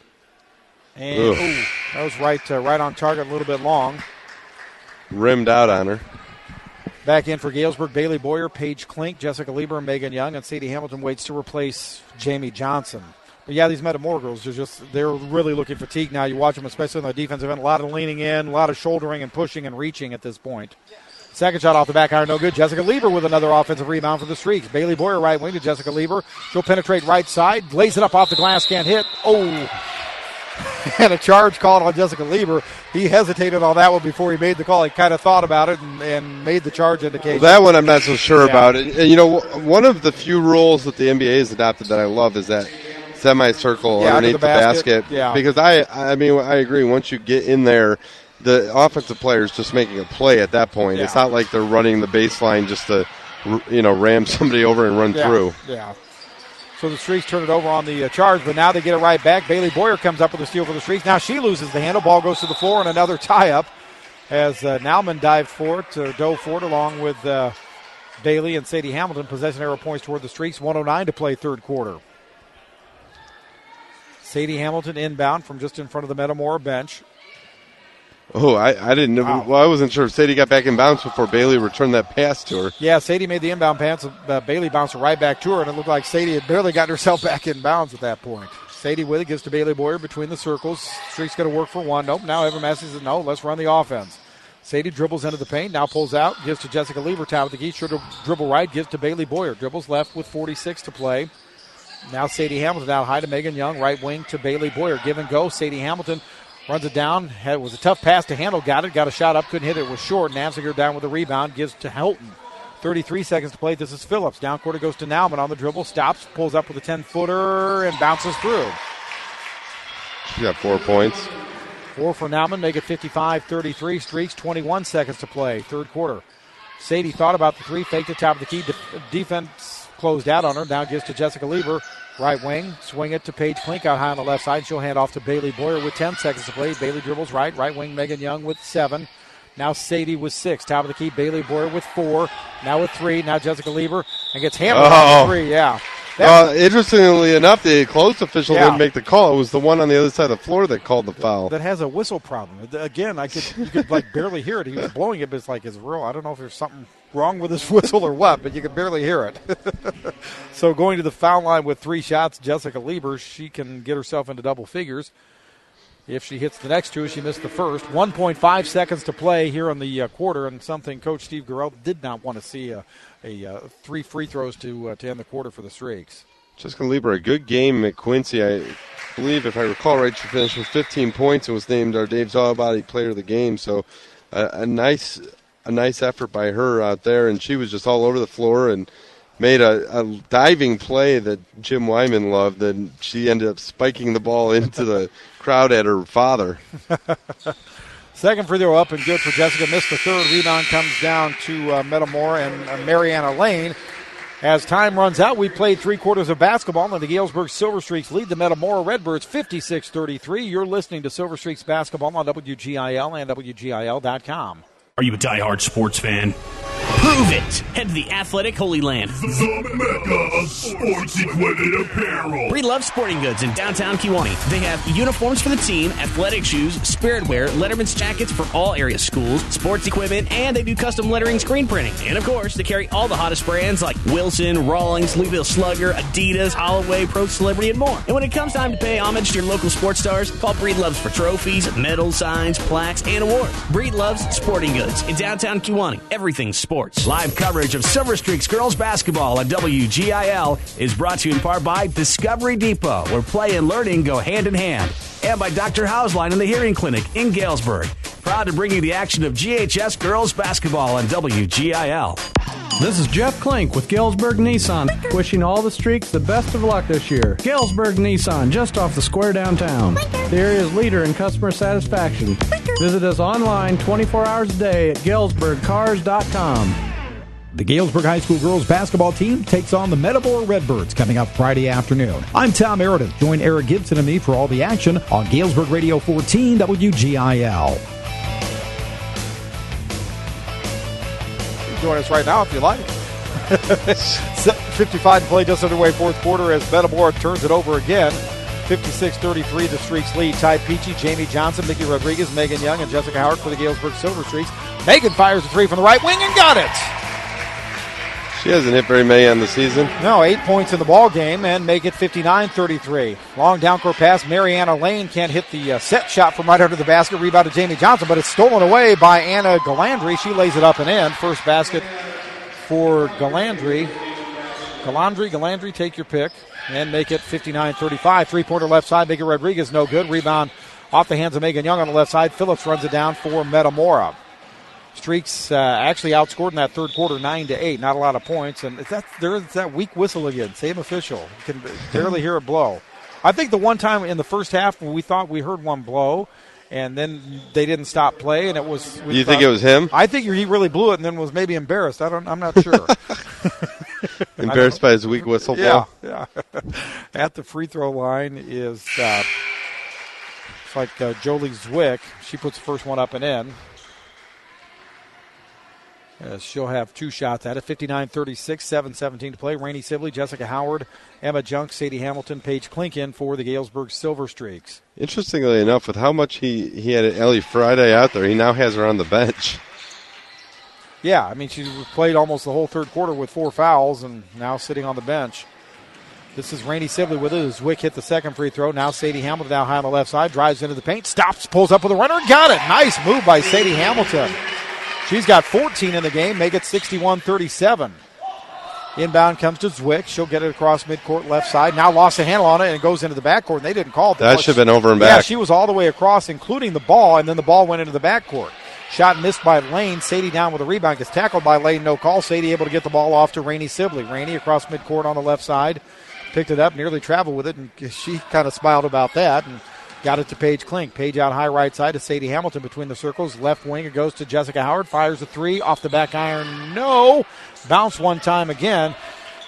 And ooh, that was right, uh, right on target, a little bit long. Rimmed out on her. Back in for Galesburg, Bailey Boyer, Paige Klink, Jessica Lieber, Megan Young, and Sadie Hamilton waits to replace Jamie Johnson. But yeah, these Metamora girls are just, they're really looking fatigued now. You watch them, especially on the defensive end, a lot of leaning in, a lot of shouldering and pushing and reaching at this point. Second shot off the back iron, no good. Jessica Lieber with another offensive rebound for the Streaks. Bailey Boyer right wing to Jessica Lieber. She'll penetrate right side, lays it up off the glass, can't hit. Oh! And a charge called on Jessica Lieber. He hesitated on that one before he made the call. He kind of thought about it and, and made the charge indication. Well, that one I'm not so sure yeah. about. And, and, you know, one of the few rules that the N B A has adopted that I love is that semicircle yeah, underneath the basket. the basket. Yeah. Because I, I mean, I agree. Once you get in there, the offensive player is just making a play at that point. Yeah. It's not like they're running the baseline just to, you know, ram somebody over and run yeah. through. Yeah. So the Streaks turn it over on the uh, charge, but now they get it right back. Bailey Boyer comes up with a steal for the Streaks. Now she loses the handle. Ball goes to the floor, and another tie-up as uh, Nauman dived for it, or dove for it, along with uh, Bailey and Sadie Hamilton. Possession arrow points toward the Streaks. one oh nine to play third quarter. Sadie Hamilton inbound from just in front of the Metamora bench. Oh, I, I didn't know. Wow. Well, I wasn't sure if Sadie got back in bounds before Bailey returned that pass to her. Yeah, Sadie made the inbound pass. Uh, Bailey bounced it right back to her, and it looked like Sadie had barely gotten herself back in bounds at that point. Sadie with it, gives to Bailey Boyer between the circles. Streak's going to work for one. Nope, now Evan Massey says, no, let's run the offense. Sadie dribbles into the paint, now pulls out, gives to Jessica Lieber, top of the key, should dribble right, gives to Bailey Boyer. Dribbles left with forty-six to play. Now Sadie Hamilton out high to Megan Young, right wing to Bailey Boyer. Give and go, Sadie Hamilton runs it down. It was a tough pass to handle. Got it. Got a shot up. Couldn't hit it. It was short. Nafziger down with the rebound. Gives to Helton. thirty-three seconds to play. This is Phillips. Down quarter goes to Nauman on the dribble. Stops. Pulls up with a ten-footer and bounces through. She got four points. Four for Nauman. Make it fifty-five thirty-three. Streaks. twenty-one seconds to play. Third quarter. Sadie thought about the three. Faked it. Top of the key. De- defense closed out on her. Now gives to Jessica Lieber. Right wing, swing it to Paige Klink out high on the left side. She'll hand off to Bailey Boyer with ten seconds to play. Bailey dribbles right. Right wing, Megan Young with seven. Now Sadie with six. Top of the key, Bailey Boyer with four. Now with three. Now Jessica Lieber and gets hammered oh. on three. Yeah. Well, uh, interestingly enough, the close official yeah. didn't make the call. It was the one on the other side of the floor that called the foul. That has a whistle problem. Again, I could you could like barely hear it. He was blowing it, but it's like it's real. I don't know if there's something wrong with his whistle or what, but you could barely hear it. So going to the foul line with three shots, Jessica Lieber, she can get herself into double figures. If she hits the next two, she missed the first. one point five seconds to play here in the uh, quarter, and something Coach Steve Gurrell did not want to see a, a uh, three free throws to uh, to end the quarter for the Streaks. Jessica Lieber, a good game at Quincy. I believe, if I recall right, she finished with fifteen points and was named our Dave Zawabadi Player of the Game. So uh, a nice a nice effort by her out there, and she was just all over the floor and made a, a diving play that Jim Wyman loved, and she ended up spiking the ball into the crowd at her father. Second free throw up and good for Jessica. Missed the third. Rebound comes down to uh, Metamora and uh, Mariana Lane. As time runs out, we played three quarters of basketball, and the Galesburg Silver Streaks lead the Metamora Redbirds fifty-six thirty-three. You're listening to Silver Streaks basketball on W G I L and W G I L dot com. Are you a diehard sports fan? Prove it! Head to the Athletic Holy Land. The Mecca of sports equipment apparel. Breed Love Sporting Goods in downtown Kewanee. They have uniforms for the team, athletic shoes, spirit wear, Letterman's jackets for all area schools, sports equipment, and they do custom lettering screen printing. And of course, they carry all the hottest brands like Wilson, Rawlings, Louisville Slugger, Adidas, Holloway, Pro Celebrity, and more. And when it comes time to pay homage to your local sports stars, call Breed Loves for trophies, medals, signs, plaques, and awards. Breed Loves Sporting Goods in downtown Kewanee. Everything sports. Live coverage of Silver Streaks girls basketball on W G I L is brought to you in part by Discovery Depot, where play and learning go hand in hand, and by Doctor Hauslein and the Hearing Clinic in Galesburg. Proud to bring you the action of G H S girls basketball on W G I L. This is Jeff Klink with Galesburg Nissan, wishing all the Streaks the best of luck this year. Galesburg Nissan, just off the square downtown. The area's leader in customer satisfaction. Visit us online twenty-four hours a day at galesburg cars dot com. The Galesburg High School girls basketball team takes on the Metamora Redbirds coming up Friday afternoon. I'm Tom Meredith. Join Eric Gibson and me for all the action on Galesburg Radio fourteen W G I L. Join us right now if you like. fifty-five to play, just underway fourth quarter as Metamora turns it over again. fifty-six thirty-three, the Streaks lead. Ty Peachy, Jamie Johnson, Mickey Rodriguez, Megan Young, and Jessica Howard for the Galesburg Silver Streaks. Megan fires a three from the right wing and got it. She hasn't hit very many on the season. No, eight points in the ball game and make it fifty-nine thirty-three. Long downcourt pass. Mariana Lane can't hit the uh, set shot from right under the basket. Rebound to Jamie Johnson, but it's stolen away by Anna Galandry. She lays it up and in. First basket for Galandry. Galandry, Galandry, take your pick and make it fifty-nine thirty-five. Three-pointer left side. Megan Rodriguez, no good. Rebound off the hands of Megan Young on the left side. Phillips runs it down for Metamora. Streaks uh, actually outscored in that third quarter nine to eight. Not a lot of points. And that, there's that weak whistle again. Same official. You can barely hear it blow. I think the one time in the first half when we thought we heard one blow, and then they didn't stop play, and it was. You thought, think it was him? I think he really blew it and then was maybe embarrassed. I don't. I'm not sure. Embarrassed by his weak whistle blow? Yeah, yeah. At the free throw line is uh, it's like uh, Jolie Zwick. She puts the first one up and in. As she'll have two shots at it. fifty-nine thirty-six, seven seventeen to play. Rainey Sibley, Jessica Howard, Emma Junk, Sadie Hamilton, Paige Klink in for the Galesburg Silver Streaks. Interestingly enough, with how much he, he had Ellie Friday out there, he now has her on the bench. Yeah, I mean, she played almost the whole third quarter with four fouls and now sitting on the bench. This is Rainey Sibley with it as Zwick hit the second free throw. Now Sadie Hamilton down high on the left side, drives into the paint, stops, pulls up with a runner, got it. Nice move by Sadie Hamilton. She's got fourteen in the game, make it sixty-one thirty-seven. Inbound comes to Zwick. She'll get it across midcourt left side. Now lost the handle on it and it goes into the backcourt. And they didn't call it. That should have been over and yeah, back. She was all the way across, including the ball, and then the ball went into the backcourt. Shot missed by Lane. Sadie down with a rebound. Gets tackled by Lane, no call. Sadie able to get the ball off to Rainey Sibley. Rainey across midcourt on the left side. Picked it up, nearly traveled with it, and she kind of smiled about that. And got it to Paige Klink. Paige out high right side to Sadie Hamilton between the circles. Left wing, it goes to Jessica Howard. Fires a three. Off the back iron, no. Bounce one time again.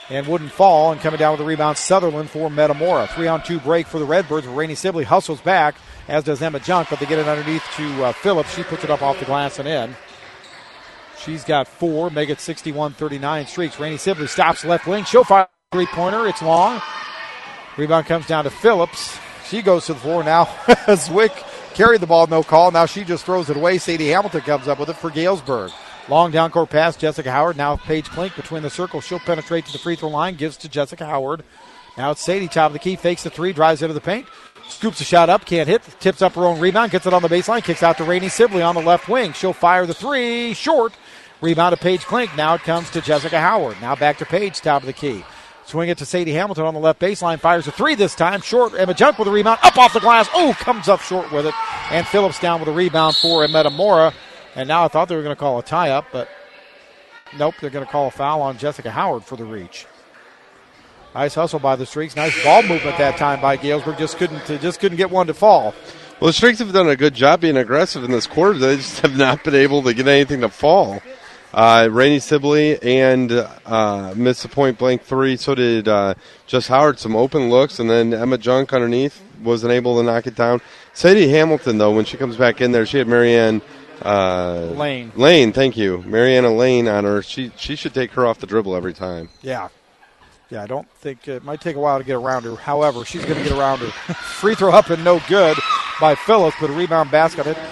and wouldn't fall. And coming down with the rebound, Sutherland for Metamora. Three-on-two break for the Redbirds. Rainey Sibley hustles back, as does Emma Junk, but they get it underneath to uh, Phillips. She puts it up off the glass and in. She's got four, make it sixty-one thirty-nine streaks. Rainey Sibley stops left wing. She'll fire a three-pointer. It's long. Rebound comes down to Phillips. She goes to the floor now. Zwick carried the ball, no call. Now she just throws it away. Sadie Hamilton comes up with it for Galesburg. Long down court pass, Jessica Howard. Now Paige Klink between the circles. She'll penetrate to the free throw line, gives to Jessica Howard. Now it's Sadie, top of the key, fakes the three, drives into the paint, scoops a shot up, can't hit, tips up her own rebound, gets it on the baseline, kicks out to Rainey Sibley on the left wing. She'll fire the three, short. Rebound to Paige Klink. Now it comes to Jessica Howard. Now back to Paige, top of the key. Swing it to Sadie Hamilton on the left baseline. Fires a three this time. Short. Emma Junk with a rebound. Up off the glass. Oh, comes up short with it. And Phillips down with a rebound for Metamora. And now I thought they were going to call a tie-up, but nope, they're going to call a foul on Jessica Howard for the reach. Nice hustle by the Streaks. Nice ball movement that time by Galesburg. Just couldn't, just couldn't get one to fall. Well, the Streaks have done a good job being aggressive in this quarter. They just have not been able to get anything to fall. Uh, Rainey Sibley and uh, missed a point blank three. So did uh, Jess Howard. Some open looks, and then Emma Junk underneath wasn't able to knock it down. Sadie Hamilton, though, when she comes back in there, she had Marianne uh, Lane. Lane, thank you, Mariana Lane on her. She she should take her off the dribble every time. Yeah, yeah. I don't think it might take a while to get around her. However, she's going to get around her. Free throw up and no good by Phillips, but a rebound basket. It.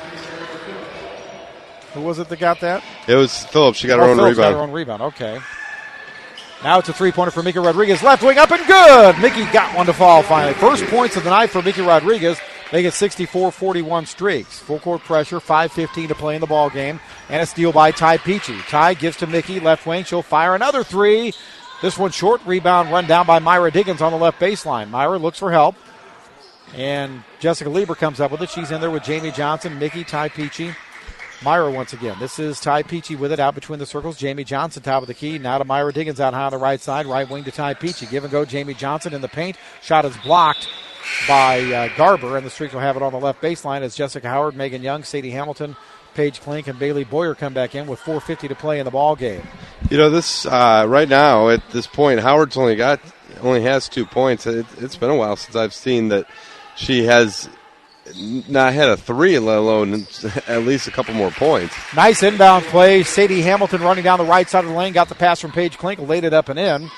Who was it that got that? It was Phillips. She got oh, her own Phillips rebound. Got her own rebound. Okay. Now it's a three-pointer for Mickey Rodriguez. Left wing up and good. Mickey got one to fall finally. First points of the night for Mickey Rodriguez. Make it sixty-four forty-one Streaks. Full court pressure. five fifteen to play in the ball game. And a steal by Ty Peachy. Ty gives to Mickey. Left wing. She'll fire another three. This one short. Rebound run down by Myra Diggins on the left baseline. Myra looks for help. And Jessica Lieber comes up with it. She's in there with Jamie Johnson, Mickey, Ty Peachy. Myra once again. This is Ty Peachy with it out between the circles. Jamie Johnson, top of the key. Now to Myra Diggins out high on the right side. Right wing to Ty Peachy. Give and go. Jamie Johnson in the paint. Shot is blocked by uh, Garber, and the Streaks will have it on the left baseline as Jessica Howard, Megan Young, Sadie Hamilton, Paige Klink, and Bailey Boyer come back in with four fifty to play in the ball game. You know, this uh, right now at this point, Howard's only got only has two points. It, it's been a while since I've seen that she has not had a three, let alone at least a couple more points. Nice inbound play. Sadie Hamilton running down the right side of the lane, got the pass from Paige Klink, laid it up and in.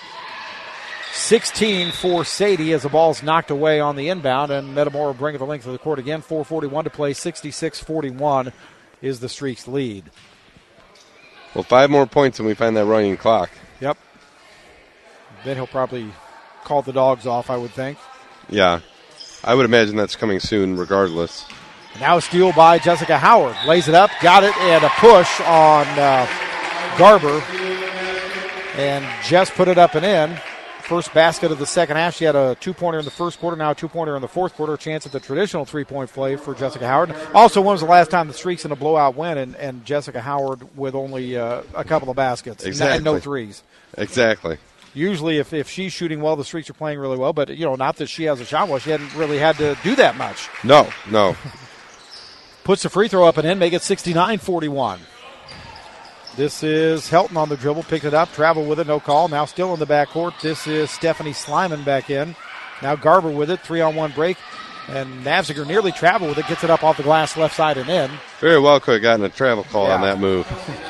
sixteen for Sadie as the ball's knocked away on the inbound, and Metamora bring it the length of the court again. four forty-one to play, sixty-six forty-one is the Streaks' lead. Well, five more points and we find that running clock. Yep. Then he'll probably call the dogs off, I would think. Yeah. I would imagine that's coming soon regardless. Now a steal by Jessica Howard. Lays it up, got it, and a push on uh, Garber. And Jess put it up and in. First basket of the second half. She had a two-pointer in the first quarter, now a two-pointer in the fourth quarter. A chance at the traditional three-point play for Jessica Howard. Also, when was the last time the Streaks in a blowout win, and, and Jessica Howard with only uh, a couple of baskets exactly. and no threes. Exactly. Usually, if, if she's shooting well, the Streaks are playing really well. But, you know, not that she has a shot well. She hadn't really had to do that much. No, no. Puts the free throw up and in, make it sixty-nine forty-one. This is Helton on the dribble, picked it up, traveled with it, no call. Now still in the backcourt. This is Stephanie Slyman back in. Now Garber with it, three-on-one break. And Navziger nearly traveled with it, gets it up off the glass left side and in. Very well could have gotten a travel call yeah. on that move.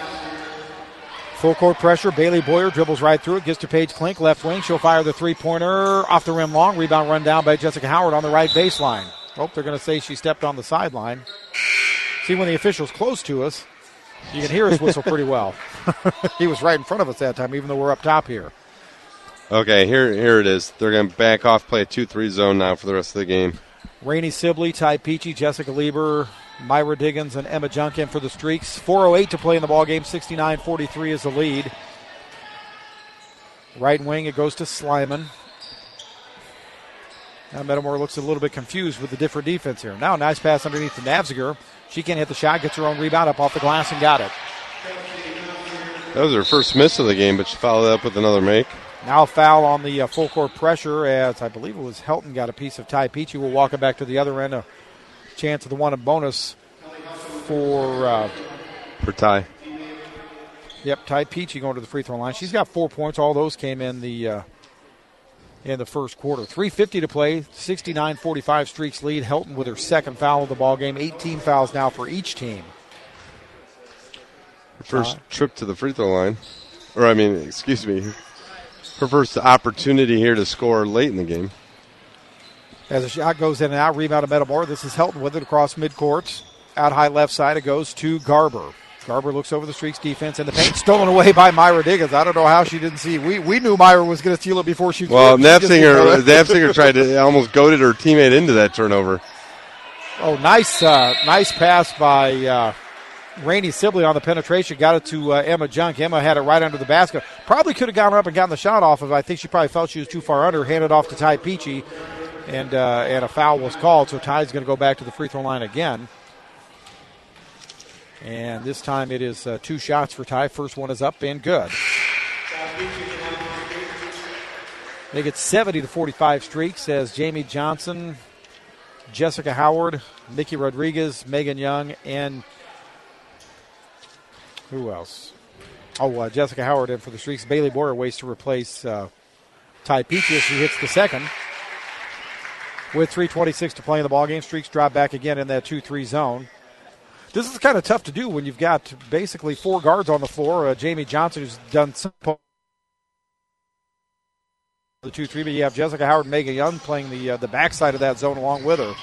Full court pressure. Bailey Boyer dribbles right through it. Gets to Paige Klink, left wing. She'll fire the three-pointer off the rim long. Rebound run down by Jessica Howard on the right baseline. Oh, they're going to say she stepped on the sideline. See, when the official's close to us, you can hear his whistle pretty well. He was right in front of us that time, even though we're up top here. Okay, here here it is. They're going to back off, play a two three zone now for the rest of the game. Rainey Sibley, Ty Peachy, Jessica Lieber, Myra Diggins, and Emma Junk in for the Streaks. four oh eight to play in the ballgame. sixty-nine forty-three is the lead. Right wing, it goes to Slyman. Now Metamora looks a little bit confused with the different defense here. Now a nice pass underneath to Navziger. She can't hit the shot, gets her own rebound up off the glass and got it. That was her first miss of the game, but she followed up with another make. Now a foul on the uh, full court pressure as I believe it was Helton got a piece of Ty Peachy. We'll walk it back to the other end. A chance of the one and bonus for uh, for Ty. Yep, Ty Peachy going to the free throw line. She's got four points. All those came in the uh, in the first quarter. three fifty to play, sixty-nine forty-five Streaks lead. Helton with her second foul of the ball game. eighteen fouls now for each team. Her first uh, trip to the free throw line. Or, I mean, excuse me, her first opportunity here to score late in the game. As the shot goes in and out, rebound to Metamora. This is Helton with it across midcourt. Out high left side, it goes to Garber. Garber looks over the Streaks defense in the paint, stolen away by Myra Diggins. I don't know how she didn't see. We we knew Myra was going to steal it before she. Well, Knapsinger, Knapsinger tried to almost goaded her teammate into that turnover. Oh, nice, uh, nice pass by uh, Rainey Sibley on the penetration. Got it to uh, Emma Junk. Emma had it right under the basket. Probably could have gone up and gotten the shot off of it. I think she probably felt she was too far under. Handed off to Ty Peachy, and uh, and a foul was called. So Ty's going to go back to the free throw line again. And this time it is uh, two shots for Ty. First one is up and good. They get seventy to forty-five Streaks as Jamie Johnson, Jessica Howard, Nikki Rodriguez, Megan Young, and who else? Oh, uh, Jessica Howard in for the Streaks. Bailey Boyer waits to replace uh, Ty Peachy as she hits the second. With three twenty-six to play in the ballgame, Streaks drop back again in that two three zone. This is kind of tough to do when you've got basically four guards on the floor. Uh, Jamie Johnson, who's done some the two three, but you have Jessica Howard and Megan Young playing the uh, the backside of that zone along with her.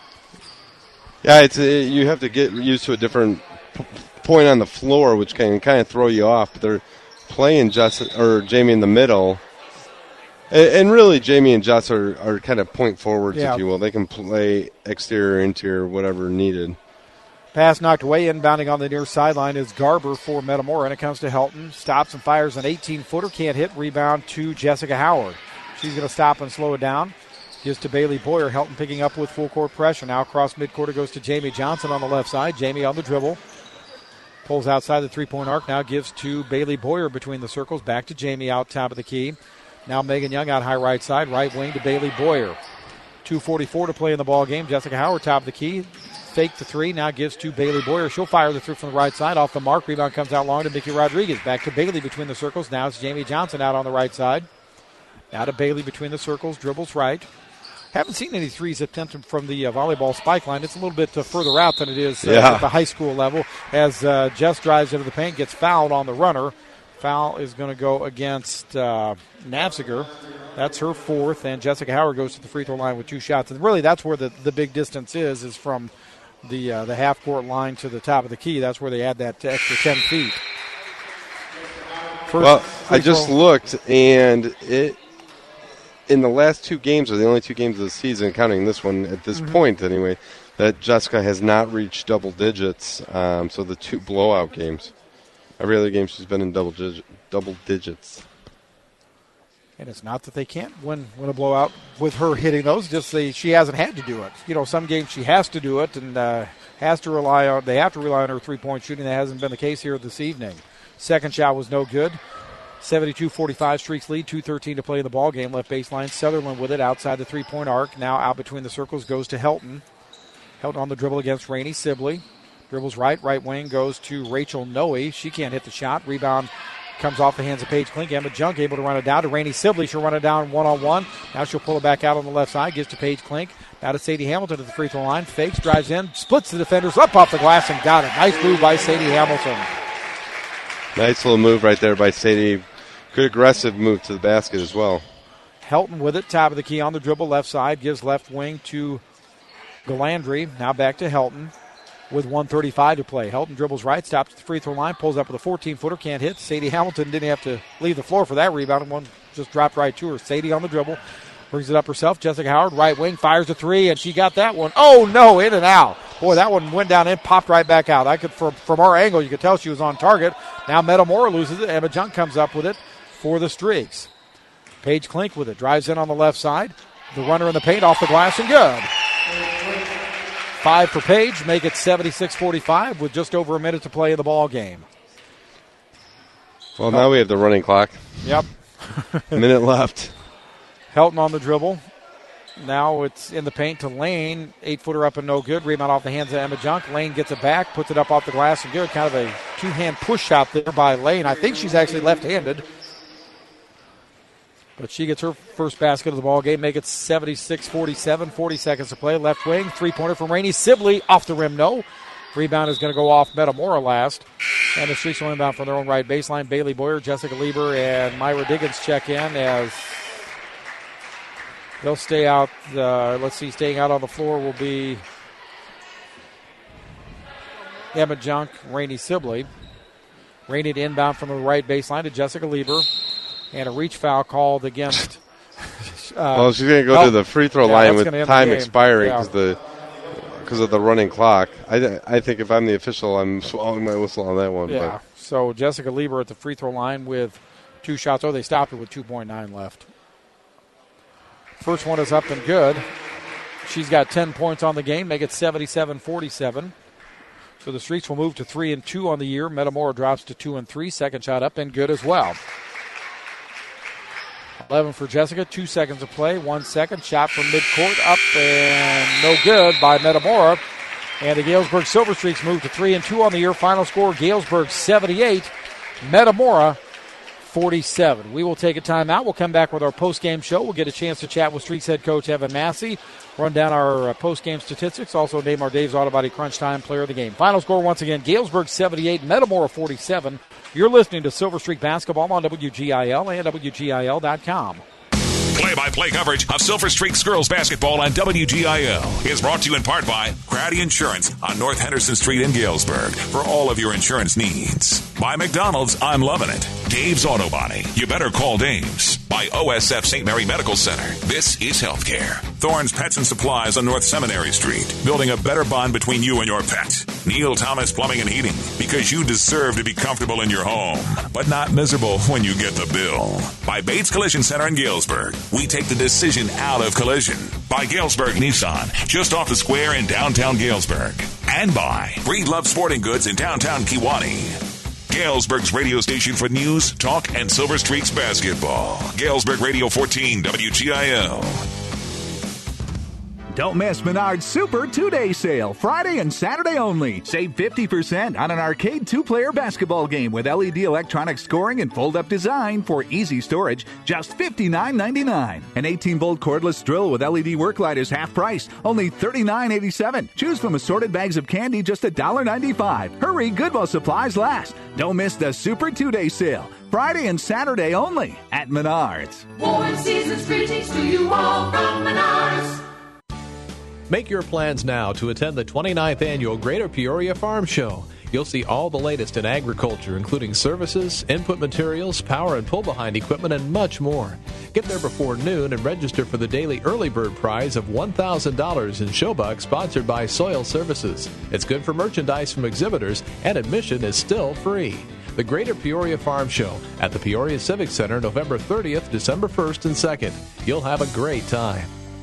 Yeah, it's a, you have to get used to a different p- point on the floor, which can kind of throw you off. But they're playing Jessica or Jamie in the middle. And, and really, Jamie and Jess are, are kind of point forwards, yeah. if you will. They can play exterior, interior, whatever needed. Pass knocked away, inbounding on the near sideline is Garber for Metamora, and it comes to Helton. Stops and fires an eighteen-footer, can't hit. Rebound to Jessica Howard. She's going to stop and slow it down. Gives to Bailey Boyer. Helton picking up with full court pressure. Now across midcourt it goes to Jamie Johnson on the left side. Jamie on the dribble. Pulls outside the three-point arc. Now gives to Bailey Boyer between the circles. Back to Jamie out top of the key. Now Megan Young out high right side. Right wing to Bailey Boyer. two forty-four to play in the ball game. Jessica Howard top of the key. Fake the three, now gives to Bailey Boyer. She'll fire the three from the right side. Off the mark, rebound comes out long to Mickey Rodriguez. Back to Bailey between the circles. Now it's Jamie Johnson out on the right side. Now to Bailey between the circles, dribbles right. Haven't seen any threes attempted from the uh, volleyball spike line. It's a little bit uh, further out than it is uh, yeah. at the high school level. As uh, Jess drives into the paint, gets fouled on the runner. Foul is going to go against uh, Knapsinger. That's her fourth, and Jessica Howard goes to the free throw line with two shots. And really, that's where the, the big distance is, is from the uh, the half-court line to the top of the key. That's where they add that extra ten feet. First well, I just looked, and it in the last two games, or the only two games of the season, counting this one at this mm-hmm. point anyway, that Jessica has not reached double digits. Um, so the two blowout games. Every other game she's been in double digit, double digits. And it's not that they can't win win a blowout with her hitting those. Just they, she hasn't had to do it. You know, some games she has to do it and uh, has to rely on. They have to rely on her three point shooting. That hasn't been the case here this evening. Second shot was no good. seventy-two forty-five Streaks lead. two thirteen to play in the ball game. Left baseline. Sutherland with it outside the three point arc. Now out between the circles goes to Helton. Helton on the dribble against Rainey Sibley. Dribbles right. Right wing goes to Rachel Noe. She can't hit the shot. Rebound comes off the hands of Paige Klink. Emma Junk able to run it down to Rainey Sibley. She'll run it down one-on-one. Now she'll pull it back out on the left side. Gives to Paige Klink. Now to Sadie Hamilton at the free throw line. Fakes, drives in, splits the defenders up off the glass and got it. Nice move by Sadie Hamilton. Nice little move right there by Sadie. Good aggressive move to the basket as well. Helton with it. Top of the key on the dribble. Left side. Gives left wing to Galandry. Now back to Helton. With one thirty-five to play. Helton dribbles right, stops at the free throw line, pulls up with a fourteen-footer, can't hit. Sadie Hamilton didn't have to leave the floor for that rebound, and one just dropped right to her. Sadie on the dribble, brings it up herself. Jessica Howard, right wing, fires a three, and she got that one. Oh, no, in and out. Boy, that one went down in, popped right back out. I could, from, from our angle, you could tell she was on target. Now Metamora loses it. Emma Junk comes up with it for the Streaks. Paige Klink with it, drives in on the left side. The runner in the paint, off the glass, and good. Five for Paige, make it seventy-six forty-five with just over a minute to play in the ball game. Well, now we have the running clock. Yep. Minute left. Helton on the dribble. Now it's in the paint to Lane. Eight-footer up and no good. Rebound off the hands of Emma Junk. Lane gets it back, puts it up off the glass and good. Kind of a two-hand push shot there by Lane. I think she's actually left-handed. But she gets her first basket of the ball game. Make it seventy-six forty-seven. forty seconds to play. Left wing. Three-pointer from Rainey Sibley. Off the rim, no. Rebound is going to go off Metamora last. And the Streaks will inbound from their own right baseline. Bailey Boyer, Jessica Lieber, and Myra Diggins check in as they'll stay out. Uh, let's see, staying out on the floor will be Emma Junk, Rainey Sibley. Rainey to inbound from the right baseline to Jessica Lieber. And a reach foul called against. Uh, well, she's going to go oh, to the free throw yeah, line with time expiring yeah. because the because of the running clock. I, I think if I'm the official, I'm swallowing my whistle on that one. Yeah. But. So Jessica Lieber at the free throw line with two shots. Oh, they stopped it with two point nine left. First one is up and good. She's got ten points on the game, make it seventy-seven forty-seven. So the Streaks will move to three and two on the year. Metamora drops to two and three. Second shot up and good as well. eleven for Jessica, two seconds to play, one second. Shot from midcourt, up and no good by Metamora. And the Galesburg Silver Streaks move to three and two on the year. Final score, Galesburg seventy-eight, Metamora forty-seven. We will take a timeout. We'll come back with our post-game show. We'll get a chance to chat with Streaks head coach Evan Massey, run down our uh, post-game statistics, also name our Dave's Auto Body Crunch Time player of the game. Final score once again, Galesburg seventy-eight, Metamora forty-seven. You're listening to Silver Streak Basketball on W G I L and W G I L dot com. Play-by-play coverage of Silver Streaks girls basketball on W G I L is brought to you in part by Crowdy Insurance on North Henderson Street in Galesburg for all of your insurance needs. By McDonald's, I'm loving it. Dave's Auto Body. You better call Dave's. By O S F Saint Mary Medical Center. This is healthcare. Thorne's Pets and Supplies on North Seminary Street. Building a better bond between you and your pet. Neil Thomas Plumbing and Heating. Because you deserve to be comfortable in your home, but not miserable when you get the bill. By Bates Collision Center in Galesburg. We take the decision out of collision. By Galesburg Nissan. Just off the square in downtown Galesburg. And by Breedlove Sporting Goods in downtown Kewanee. Galesburg's radio station for news, talk, and Silver Streaks basketball. Galesburg Radio fourteen, W G I L. Don't miss Menard's Super two-Day Sale, Friday and Saturday only. Save fifty percent on an arcade two-player basketball game with L E D electronic scoring and fold-up design for easy storage, just fifty-nine ninety-nine. An eighteen-volt cordless drill with L E D work light is half price, only thirty-nine eighty-seven. Choose from assorted bags of candy, just one dollar ninety-five. Hurry, good while supplies last. Don't miss the Super two-Day Sale, Friday and Saturday only at Menards. Warm season's greetings to you all from Menards. Make your plans now to attend the twenty-ninth Annual Greater Peoria Farm Show. You'll see all the latest in agriculture, including services, input materials, power and pull-behind equipment, and much more. Get there before noon and register for the daily early bird prize of one thousand dollars in Showbucks, sponsored by Soil Services. It's good for merchandise from exhibitors, and admission is still free. The Greater Peoria Farm Show at the Peoria Civic Center, November thirtieth, December first and second. You'll have a great time.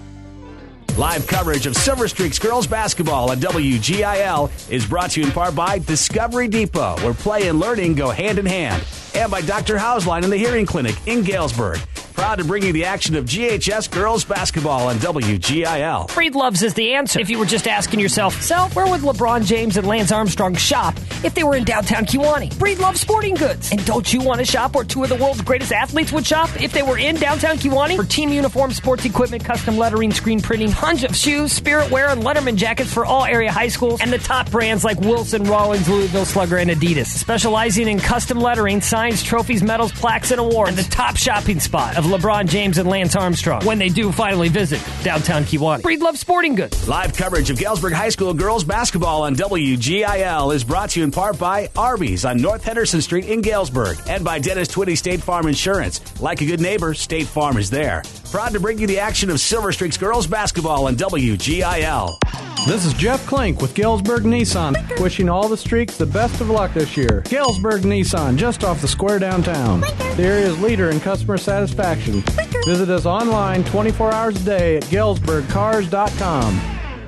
Live coverage of Silver Streaks girls basketball on W G I L is brought to you in part by Discovery Depot, where play and learning go hand in hand, and by Doctor Hauslein and the Hearing Clinic in Galesburg. Proud to bring you the action of G H S girls basketball on W G I L. Breedloves is the answer. If you were just asking yourself, so where would LeBron James and Lance Armstrong shop if they were in downtown Kewanee? Breedlove Sporting Goods. And don't you want to shop where two of the world's greatest athletes would shop if they were in downtown Kewanee? For team uniforms, sports equipment, custom lettering, screen printing, tons of shoes, Spirit wear, and Letterman jackets for all area high schools, and the top brands like Wilson, Rawlings, Louisville Slugger, and Adidas. Specializing in custom lettering, signs, trophies, medals, plaques, and awards. And the top shopping spot of LeBron James and Lance Armstrong when they do finally visit downtown Kewanee. Breedlove Sporting Goods. Live coverage of Galesburg High School girls basketball on W G I L is brought to you in part by Arby's on North Henderson Street in Galesburg, and by Dennis Twitty State Farm Insurance. Like a good neighbor, State Farm is there. Proud to bring you the action of Silver Streaks girls basketball on W G I L. This is Jeff Klink with Galesburg Nissan, wishing all the Streaks the best of luck this year. Galesburg Nissan, just off the square downtown. The area's leader in customer satisfaction. Visit us online twenty-four hours a day at galesburg cars dot com.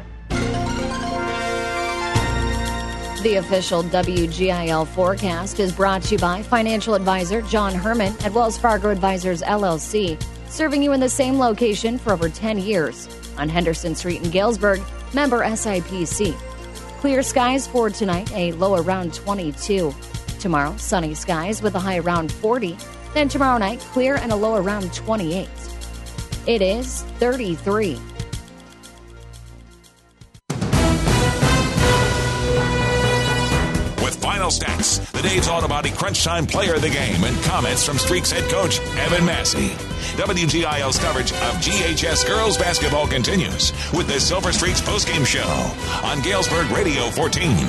The official W G I L forecast is brought to you by financial advisor John Herman at Wells Fargo Advisors, L L C, serving you in the same location for over ten years. On Henderson Street in Galesburg, member S I P C. Clear skies for tonight, a low around twenty-two. Tomorrow, sunny skies with a high around forty. Then tomorrow night, clear and a low around twenty-eight. It is thirty-three. With final stats, the Dave's Auto Body Crunch Time Player of the Game, and comments from Streaks head coach Evan Massey. W G I L's coverage of G H S girls basketball continues with the Silver Streaks postgame show on Galesburg Radio fourteen.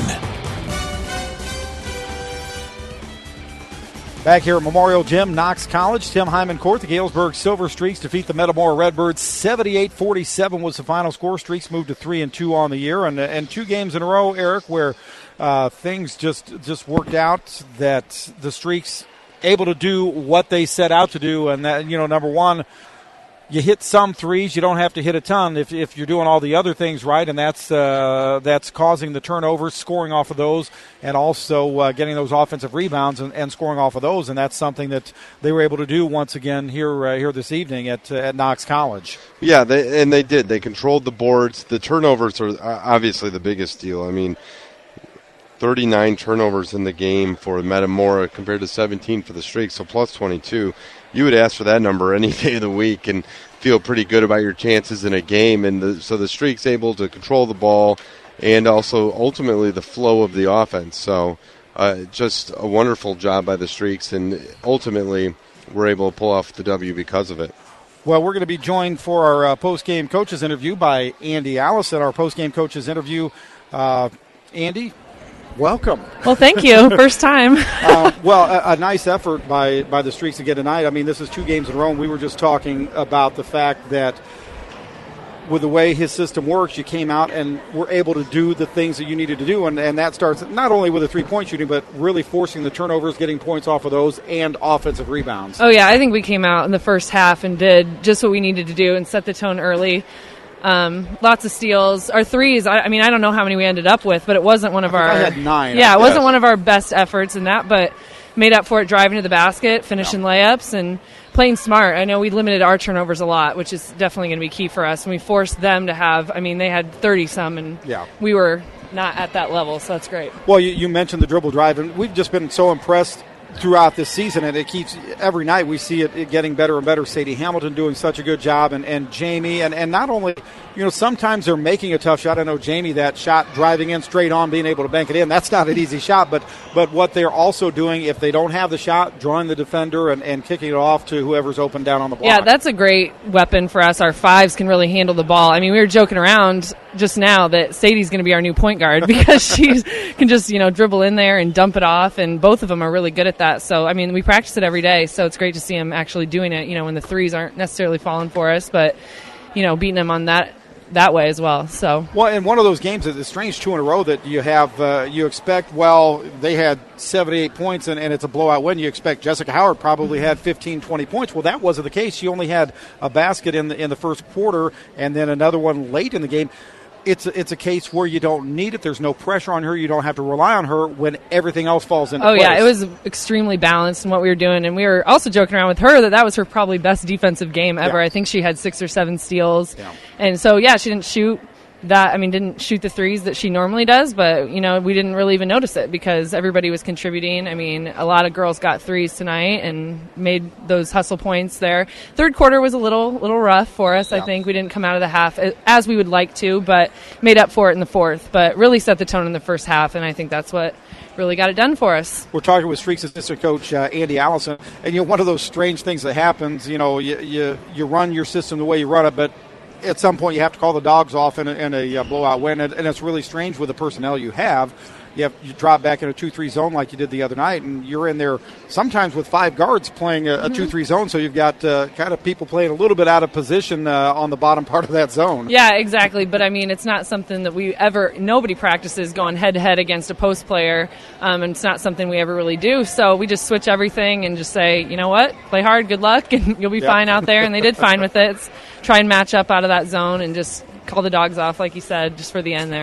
Back here at Memorial Gym, Knox College, Tim Hyman Court, the Galesburg Silver Streaks defeat the Metamora Redbirds. seventy-eight forty-seven was the final score. Streaks moved to three and two on the year, and and two games in a row, Eric, where uh, things just just worked out. That the Streaks able to do what they set out to do, and that, you know, number one, you hit some threes. You don't have to hit a ton if if you're doing all the other things right, and that's uh, that's causing the turnovers, scoring off of those, and also uh, getting those offensive rebounds and, and scoring off of those. And that's something that they were able to do once again here uh, here this evening at uh, at Knox College. Yeah, they, and they did. They controlled the boards. The turnovers are obviously the biggest deal. I mean, thirty-nine turnovers in the game for Metamora compared to seventeen for the Streaks, so plus twenty-two. You would ask for that number any day of the week and feel pretty good about your chances in a game. And the, so the Streaks able to control the ball and also ultimately the flow of the offense. So uh, just a wonderful job by the Streaks, and ultimately we're able to pull off the W because of it. Well, we're going to be joined for our uh, post-game coaches interview by Andy Allison, our post-game coaches interview. Uh, Andy, welcome. Well, thank you. First time. uh, well, a, a nice effort by, by the Streaks again tonight. I mean, this is two games in a row. We were just talking about the fact that with the way his system works, you came out and were able to do the things that you needed to do, and, and that starts not only with the three-point shooting, but really forcing the turnovers, getting points off of those, and offensive rebounds. Oh, yeah, I think we came out in the first half and did just what we needed to do and set the tone early. Um, lots of steals. Our threes, I, I mean, I don't know how many we ended up with, but it wasn't one of I our... I had nine. Yeah, it wasn't one of our best efforts in that, but made up for it driving to the basket, finishing yeah. layups, and playing smart. I know we limited our turnovers a lot, which is definitely going to be key for us, and we forced them to have, I mean, they had thirty-some, and yeah. we were not at that level, so that's great. Well, you, you mentioned the dribble drive, and we've just been so impressed throughout this season, and it keeps every night we see it, it getting better and better. Sadie Hamilton doing such a good job, and, and Jamie, and, and not only, you know, sometimes they're making a tough shot. I know Jamie, that shot driving in straight on, being able to bank it in, that's not an easy shot, but but what they're also doing, if they don't have the shot, drawing the defender and, and kicking it off to whoever's open down on the block. Yeah, that's a great weapon for us. Our fives can really handle the ball. I mean, we were joking around just now that Sadie's going to be our new point guard because she can just, you know, dribble in there and dump it off, and both of them are really good at that. So, I mean, we practice it every day, so it's great to see them actually doing it, you know, when the threes aren't necessarily falling for us, but, you know, beating them on that that way as well. So well, in one of those games, it's a strange two in a row that you have, uh, you expect, well, they had seventy-eight points and, and it's a blowout win. You expect Jessica Howard probably had fifteen, twenty points. Well, that wasn't the case. She only had a basket in the in the first quarter and then another one late in the game. It's a, it's a case where you don't need it. There's no pressure on her. You don't have to rely on her when everything else falls into oh, place. Oh, yeah. It was extremely balanced in what we were doing. And we were also joking around with her that that was her probably best defensive game ever. Yeah. I think she had six or seven steals. Yeah. And so, yeah, she didn't shoot that. I mean, didn't shoot the threes that she normally does. But, you know, we didn't really even notice it because everybody was contributing. I mean, a lot of girls got threes tonight and made those hustle points there. Third quarter was a little little rough for us, yeah. I think. We didn't come out of the half as we would like to, but made up for it in the fourth. But really set the tone in the first half, and I think that's what really got it done for us. We're talking with Streaks assistant coach uh, Andy Allison, and you know, one of those strange things that happens, you know, you, you, you run your system the way you run it, but at some point you have to call the dogs off in a, in a uh, blowout win, and, and it's really strange with the personnel you have. You have you drop back in a two three zone like you did the other night, and you're in there sometimes with five guards playing a, a two three zone, so you've got uh, kind of people playing a little bit out of position uh, on the bottom part of that zone. Yeah, exactly. But, I mean, it's not something that we ever – nobody practices going head-to-head against a post player, um, and it's not something we ever really do. So we just switch everything and just say, you know what, play hard, good luck, and you'll be yep. fine out there. And they did fine with it. It's try and match up out of that zone and just call the dogs off, like you said, just for the end there.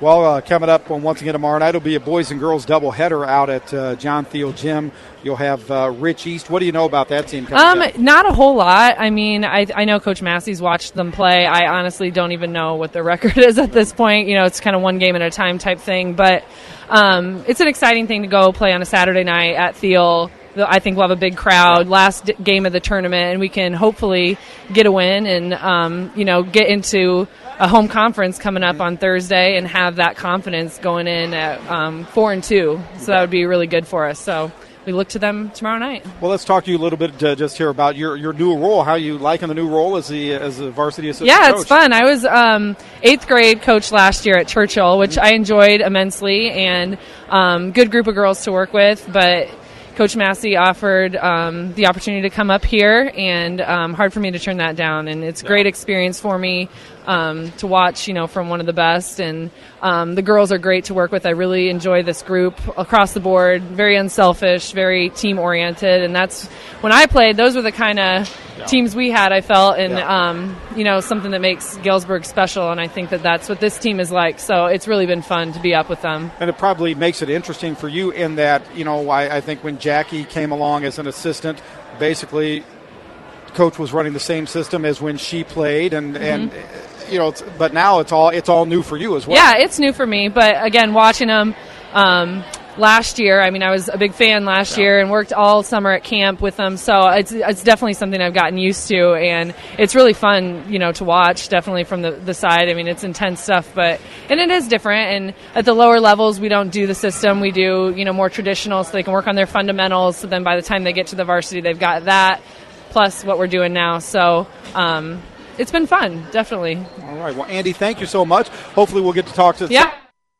Well, uh, coming up on once again tomorrow night, it'll be a boys and girls doubleheader out at uh, John Thiel Gym. You'll have uh, Rich East. What do you know about that team? Um, up? Not a whole lot. I mean, I, I know Coach Massey's watched them play. I honestly don't even know what their record is at this point. You know, it's kind of one game at a time type thing. But um, it's an exciting thing to go play on a Saturday night at Thiel. I think we'll have a big crowd, last d- game of the tournament, and we can hopefully get a win and, um, you know, get into a home conference coming up on Thursday and have that confidence going in at um, four and two. So that would be really good for us. So we look to them tomorrow night. Well, let's talk to you a little bit uh, just here about your, your new role. How you liking the new role as the as a varsity assistant yeah, coach? It's fun. I was um, eighth grade coach last year at Churchill, which I enjoyed immensely, and um, good group of girls to work with, but Coach Massey offered um, the opportunity to come up here, and um, hard for me to turn that down. And it's a great experience for me um, to watch, you know, from one of the best. And um, the girls are great to work with. I really enjoy this group across the board. Very unselfish, very team-oriented. And that's, when I played, those were the kind of yeah. teams we had, I felt. And, yeah. um, you know, something that makes Galesburg special. And I think that that's what this team is like. So it's really been fun to be up with them. And it probably makes it interesting for you in that, you know, I, I think when Jackie came along as an assistant, basically Coach was running the same system as when she played, and, mm-hmm. and you know, it's, but now it's all it's all new for you as well. Yeah, it's new for me. But again, watching them um, last year, I mean, I was a big fan last yeah. year and worked all summer at camp with them. So it's it's definitely something I've gotten used to, and it's really fun, you know, to watch. Definitely from the, the side. I mean, it's intense stuff, but and it is different. And at the lower levels, we don't do the system. We do, you know, more traditional, so they can work on their fundamentals. So then by the time they get to the varsity, they've got that plus what we're doing now. So um, it's been fun, definitely. All right. Well, Andy, thank you so much. Hopefully we'll get to talk to yeah.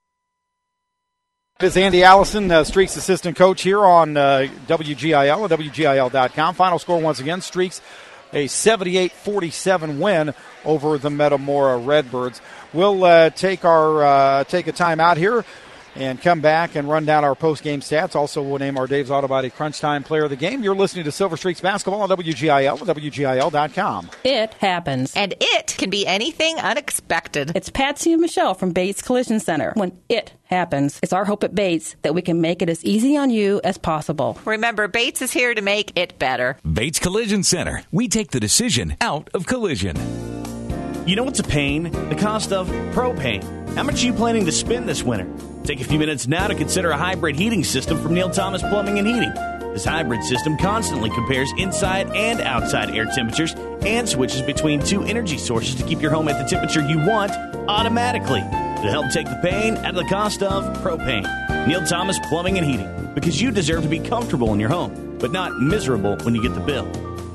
This is Andy Allison, uh, Streaks assistant coach here on uh, W G I L and W G I L dot com. Final score once again, Streaks a seventy-eight forty-seven win over the Metamora Redbirds. We'll uh, take our uh, take a time out here and come back and run down our post-game stats. Also, we'll name our Dave's Auto Body Crunch Time Player of the Game. You're listening to Silver Streaks Basketball on W G I L and W G I L dot com. It happens. And it can be anything unexpected. It's Patsy and Michelle from Bates Collision Center. When it happens, it's our hope at Bates that we can make it as easy on you as possible. Remember, Bates is here to make it better. Bates Collision Center. We take the decision out of collision. You know what's a pain? The cost of propane. How much are you planning to spend this winter? Take a few minutes now to consider a hybrid heating system from Neil Thomas Plumbing and Heating. This hybrid system constantly compares inside and outside air temperatures and switches between two energy sources to keep your home at the temperature you want automatically to help take the pain out of the cost of propane. Neil Thomas Plumbing and Heating, because you deserve to be comfortable in your home, but not miserable when you get the bill.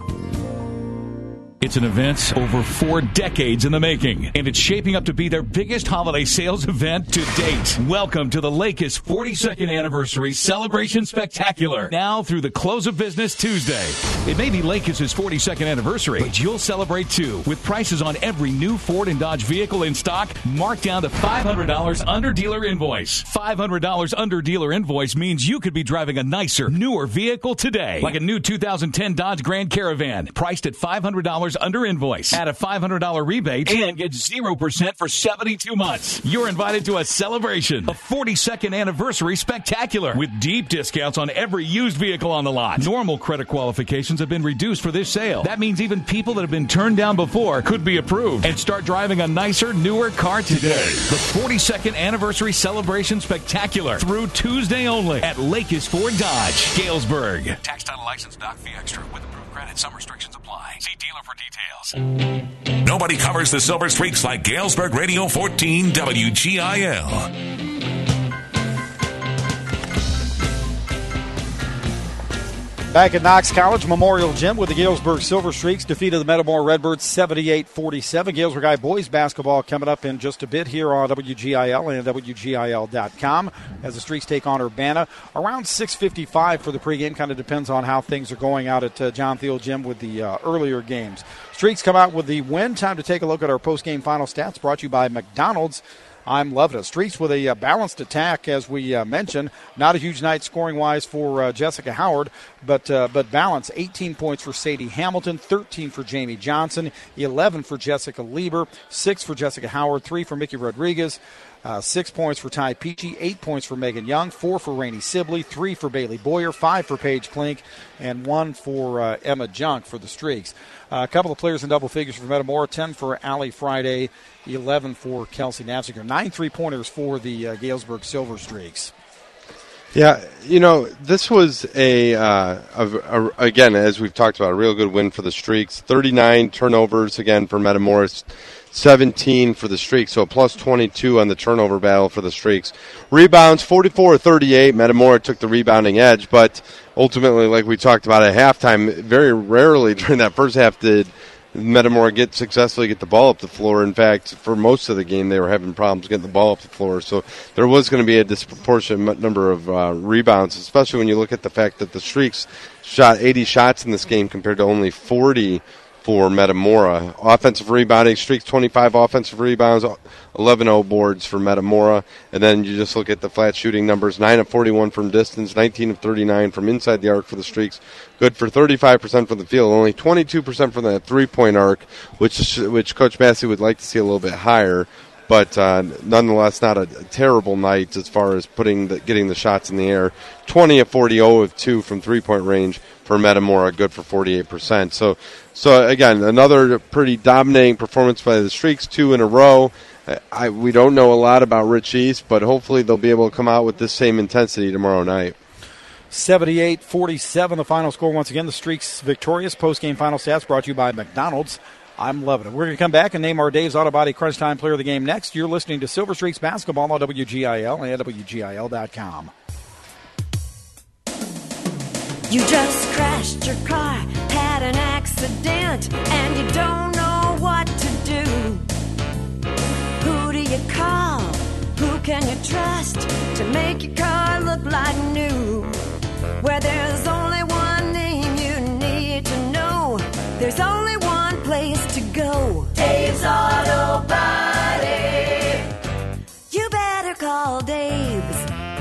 It's an event over four decades in the making, and it's shaping up to be their biggest holiday sales event to date. Welcome to the Lakis forty-second Anniversary Celebration Spectacular, now through the close of business Tuesday. It may be Lakis' forty-second anniversary, but you'll celebrate too, with prices on every new Ford and Dodge vehicle in stock marked down to five hundred dollars under dealer invoice. five hundred dollars under dealer invoice means you could be driving a nicer, newer vehicle today, like a new two thousand ten Dodge Grand Caravan, priced at five hundred dollars under invoice. Add a five hundred dollars rebate and get zero percent for seventy-two months. You're invited to a celebration, a forty-second anniversary spectacular, with deep discounts on every used vehicle on the lot. Normal credit qualifications have been reduced for this sale. That means even people that have been turned down before could be approved and start driving a nicer, newer car today. The forty-second Anniversary Celebration Spectacular through Tuesday only at Lakis Ford Dodge, Galesburg. Tax title license doc fee extra with approved credit. Some restrictions apply. See dealer for details. Nobody covers the Silver Streaks like Galesburg Radio fourteen W G I L. Back at Knox College Memorial Gym with the Galesburg Silver Streaks defeated the Metamora Redbirds seventy-eight forty-seven. Galesburg High boys basketball coming up in just a bit here on W G I L and W G I L dot com as the Streaks take on Urbana. Around six fifty-five for the pregame. Kind of depends on how things are going out at uh, John Thiel Gym with the uh, earlier games. Streaks come out with the win. Time to take a look at our postgame final stats brought to you by McDonald's. I'm loving it. Streaks with a uh, balanced attack, as we uh, mentioned. Not a huge night scoring-wise for uh, Jessica Howard, but uh, but balance. eighteen points for Sadie Hamilton, thirteen for Jamie Johnson, eleven for Jessica Lieber, six for Jessica Howard, three for Mickey Rodriguez, Uh, six points for Ty Peachy, eight points for Megan Young, four for Rainey Sibley, three for Bailey Boyer, five for Paige Klink, and one for uh, Emma Junk for the Streaks. Uh, a couple of players in double figures for Metamora, ten for Allie Friday, eleven for Kelsey Nafziger. Nine three-pointers for the uh, Galesburg Silver Streaks. Yeah, you know, this was a, uh, a, a, again, as we've talked about, a real good win for the Streaks. thirty-nine turnovers, again, for Metamora's, seventeen for the Streaks, so a plus twenty-two on the turnover battle for the Streaks. Rebounds, forty-four thirty-eight. Metamora took the rebounding edge, but ultimately, like we talked about at halftime, very rarely during that first half did Metamora get successfully get the ball up the floor. In fact, for most of the game, they were having problems getting the ball up the floor. So there was going to be a disproportionate number of uh, rebounds, especially when you look at the fact that the Streaks shot eighty shots in this game compared to only forty for Metamora. Offensive rebounding, Streaks twenty-five offensive rebounds, eleven oh boards for Metamora. And then you just look at the flat shooting numbers, nine of forty-one from distance, nineteen of thirty-nine from inside the arc for the Streaks. Good for thirty-five percent from the field, only twenty-two percent from that three-point arc, which is, which Coach Massey would like to see a little bit higher. But uh, nonetheless, not a, a terrible night as far as putting the, getting the shots in the air. twenty of forty, zero of two from three-point range for Metamora, good for forty-eight percent. So, so again, another pretty dominating performance by the Streaks, two in a row. I, we don't know a lot about Rich East, but hopefully they'll be able to come out with this same intensity tomorrow night. seventy-eight forty-seven, the final score. Once again, the Streaks victorious. Post-game final stats brought to you by McDonald's. I'm loving it. We're going to come back and name our Dave's Auto Body Crunch Time Player of the Game next. You're listening to Silver Streaks Basketball on W G I L and W G I L dot com. You just crashed your car, had an accident, and you don't know what to do. Who do you call? Who can you trust to make your car look like new? Where there's only one name you need to know, there's only one place to go. Dave's Auto Body. You better call Dave's.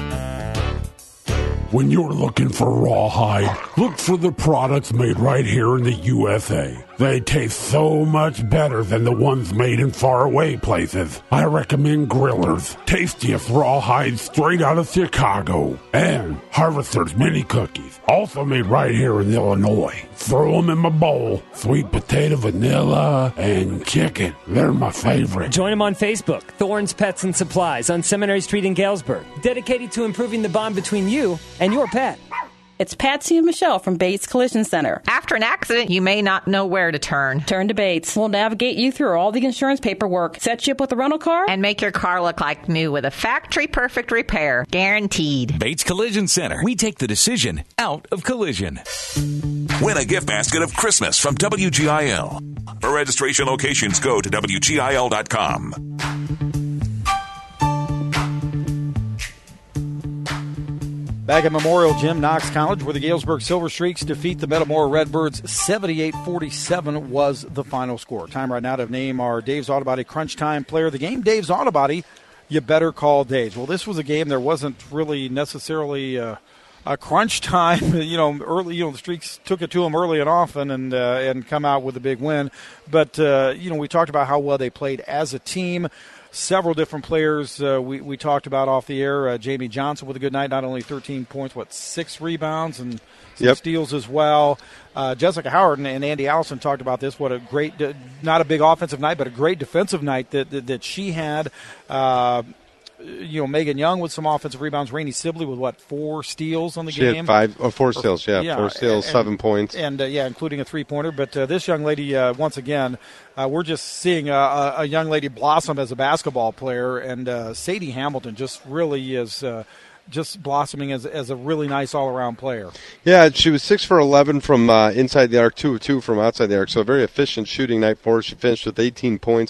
When you're looking for rawhide, look for the products made right here in the U S A. They taste so much better than the ones made in faraway places. I recommend Grillers, tastiest rawhide straight out of Chicago. And Harvester's Mini Cookies, also made right here in Illinois. Throw them in my bowl. Sweet potato, vanilla, and chicken. They're my favorite. Join them on Facebook, Thorns Pets and Supplies on Seminary Street in Galesburg. Dedicated to improving the bond between you and your pet. It's Patsy and Michelle from Bates Collision Center. After an accident, you may not know where to turn. Turn to Bates. We'll navigate you through all the insurance paperwork, set you up with a rental car, and make your car look like new with a factory-perfect repair. Guaranteed. Bates Collision Center. We take the decision out of collision. Win a gift basket of Christmas from W G I L. For registration locations, go to W G I L dot com. Back at Memorial Gym, Knox College, where the Galesburg Silver Streaks defeat the Metamora Redbirds. seventy-eight forty-seven was the final score. Time right now to name our Dave's Auto Body Crunch Time Player of the Game. Dave's Auto Body, you better call Dave's. Well, this was a game there wasn't really necessarily uh, a crunch time. You know, early. You know, the Streaks took it to them early and often, and uh, and come out with a big win. But uh, you know, we talked about how well they played as a team. Several different players uh, we, we talked about off the air. Uh, Jamie Johnson with a good night, not only thirteen points, what, six rebounds and some yep. steals as well. Uh, Jessica Howard and, and Andy Allison talked about this. What a great, not a big offensive night, but a great defensive night that that, that she had. Uh, you know, Megan Young with some offensive rebounds. Rainey Sibley with, what, four steals on the she game? She had five, or four steals, yeah, yeah four steals, and, seven points. And, uh, yeah, including a three-pointer. But uh, this young lady, uh, once again, uh, we're just seeing a, a young lady blossom as a basketball player. And uh, Sadie Hamilton just really is uh, just blossoming as, as a really nice all-around player. Yeah, she was six for eleven from uh, inside the arc, two of two from outside the arc. So a very efficient shooting night for her. She finished with eighteen points,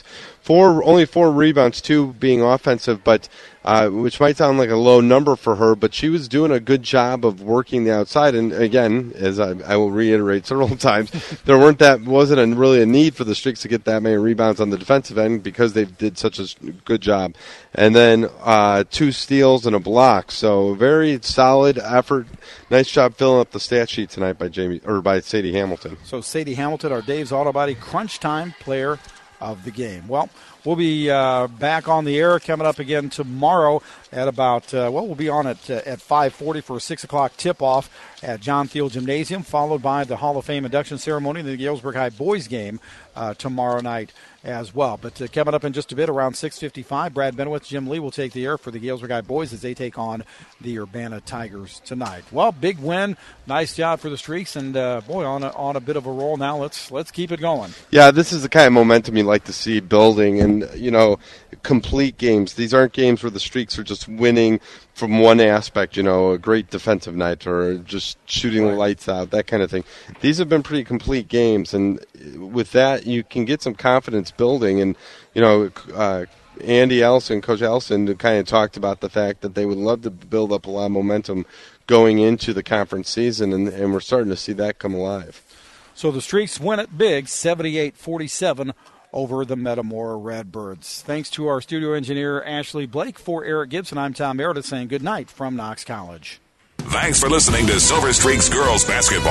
four only four rebounds, two being offensive, but uh, which might sound like a low number for her, but she was doing a good job of working the outside. And again, as I, I will reiterate several times, there weren't that wasn't a, really a need for the Streaks to get that many rebounds on the defensive end because they did such a good job. And then uh, two steals and a block, so very solid effort. Nice job filling up the stat sheet tonight by Jamie or by Sadie Hamilton. So Sadie Hamilton, our Dave's Auto Body Crunch Time player of the game. Well, we'll be uh, back on the air coming up again tomorrow at about, uh, well, we'll be on at, uh, at five forty for a six o'clock tip-off at John Field Gymnasium, followed by the Hall of Fame induction ceremony and the Galesburg High boys game uh, tomorrow night as well. But uh, coming up in just a bit, around six fifty-five, Brad Benowitz, Jim Lee will take the air for the Galesburg High boys as they take on the Urbana Tigers tonight. Well, big win. Nice job for the Streaks, and, uh, boy, on a, on a bit of a roll now. Let's let's keep it going. Yeah, this is the kind of momentum you like to see building, and, you know, complete games. These aren't games where the Streaks are just winning from one aspect, you know, a great defensive night or just shooting the lights out, that kind of thing. These have been pretty complete games, and with that, you can get some confidence building. And, you know, uh, Andy Ellison, Coach Ellison, kind of talked about the fact that they would love to build up a lot of momentum going into the conference season, and, and we're starting to see that come alive. So the Streaks win it big, seventy-eight forty-seven over the Metamora Redbirds. Thanks to our studio engineer, Ashley Blake. For Eric Gibson, I'm Tom Meredith saying good night from Knox College. Thanks for listening to Silver Streaks Girls Basketball.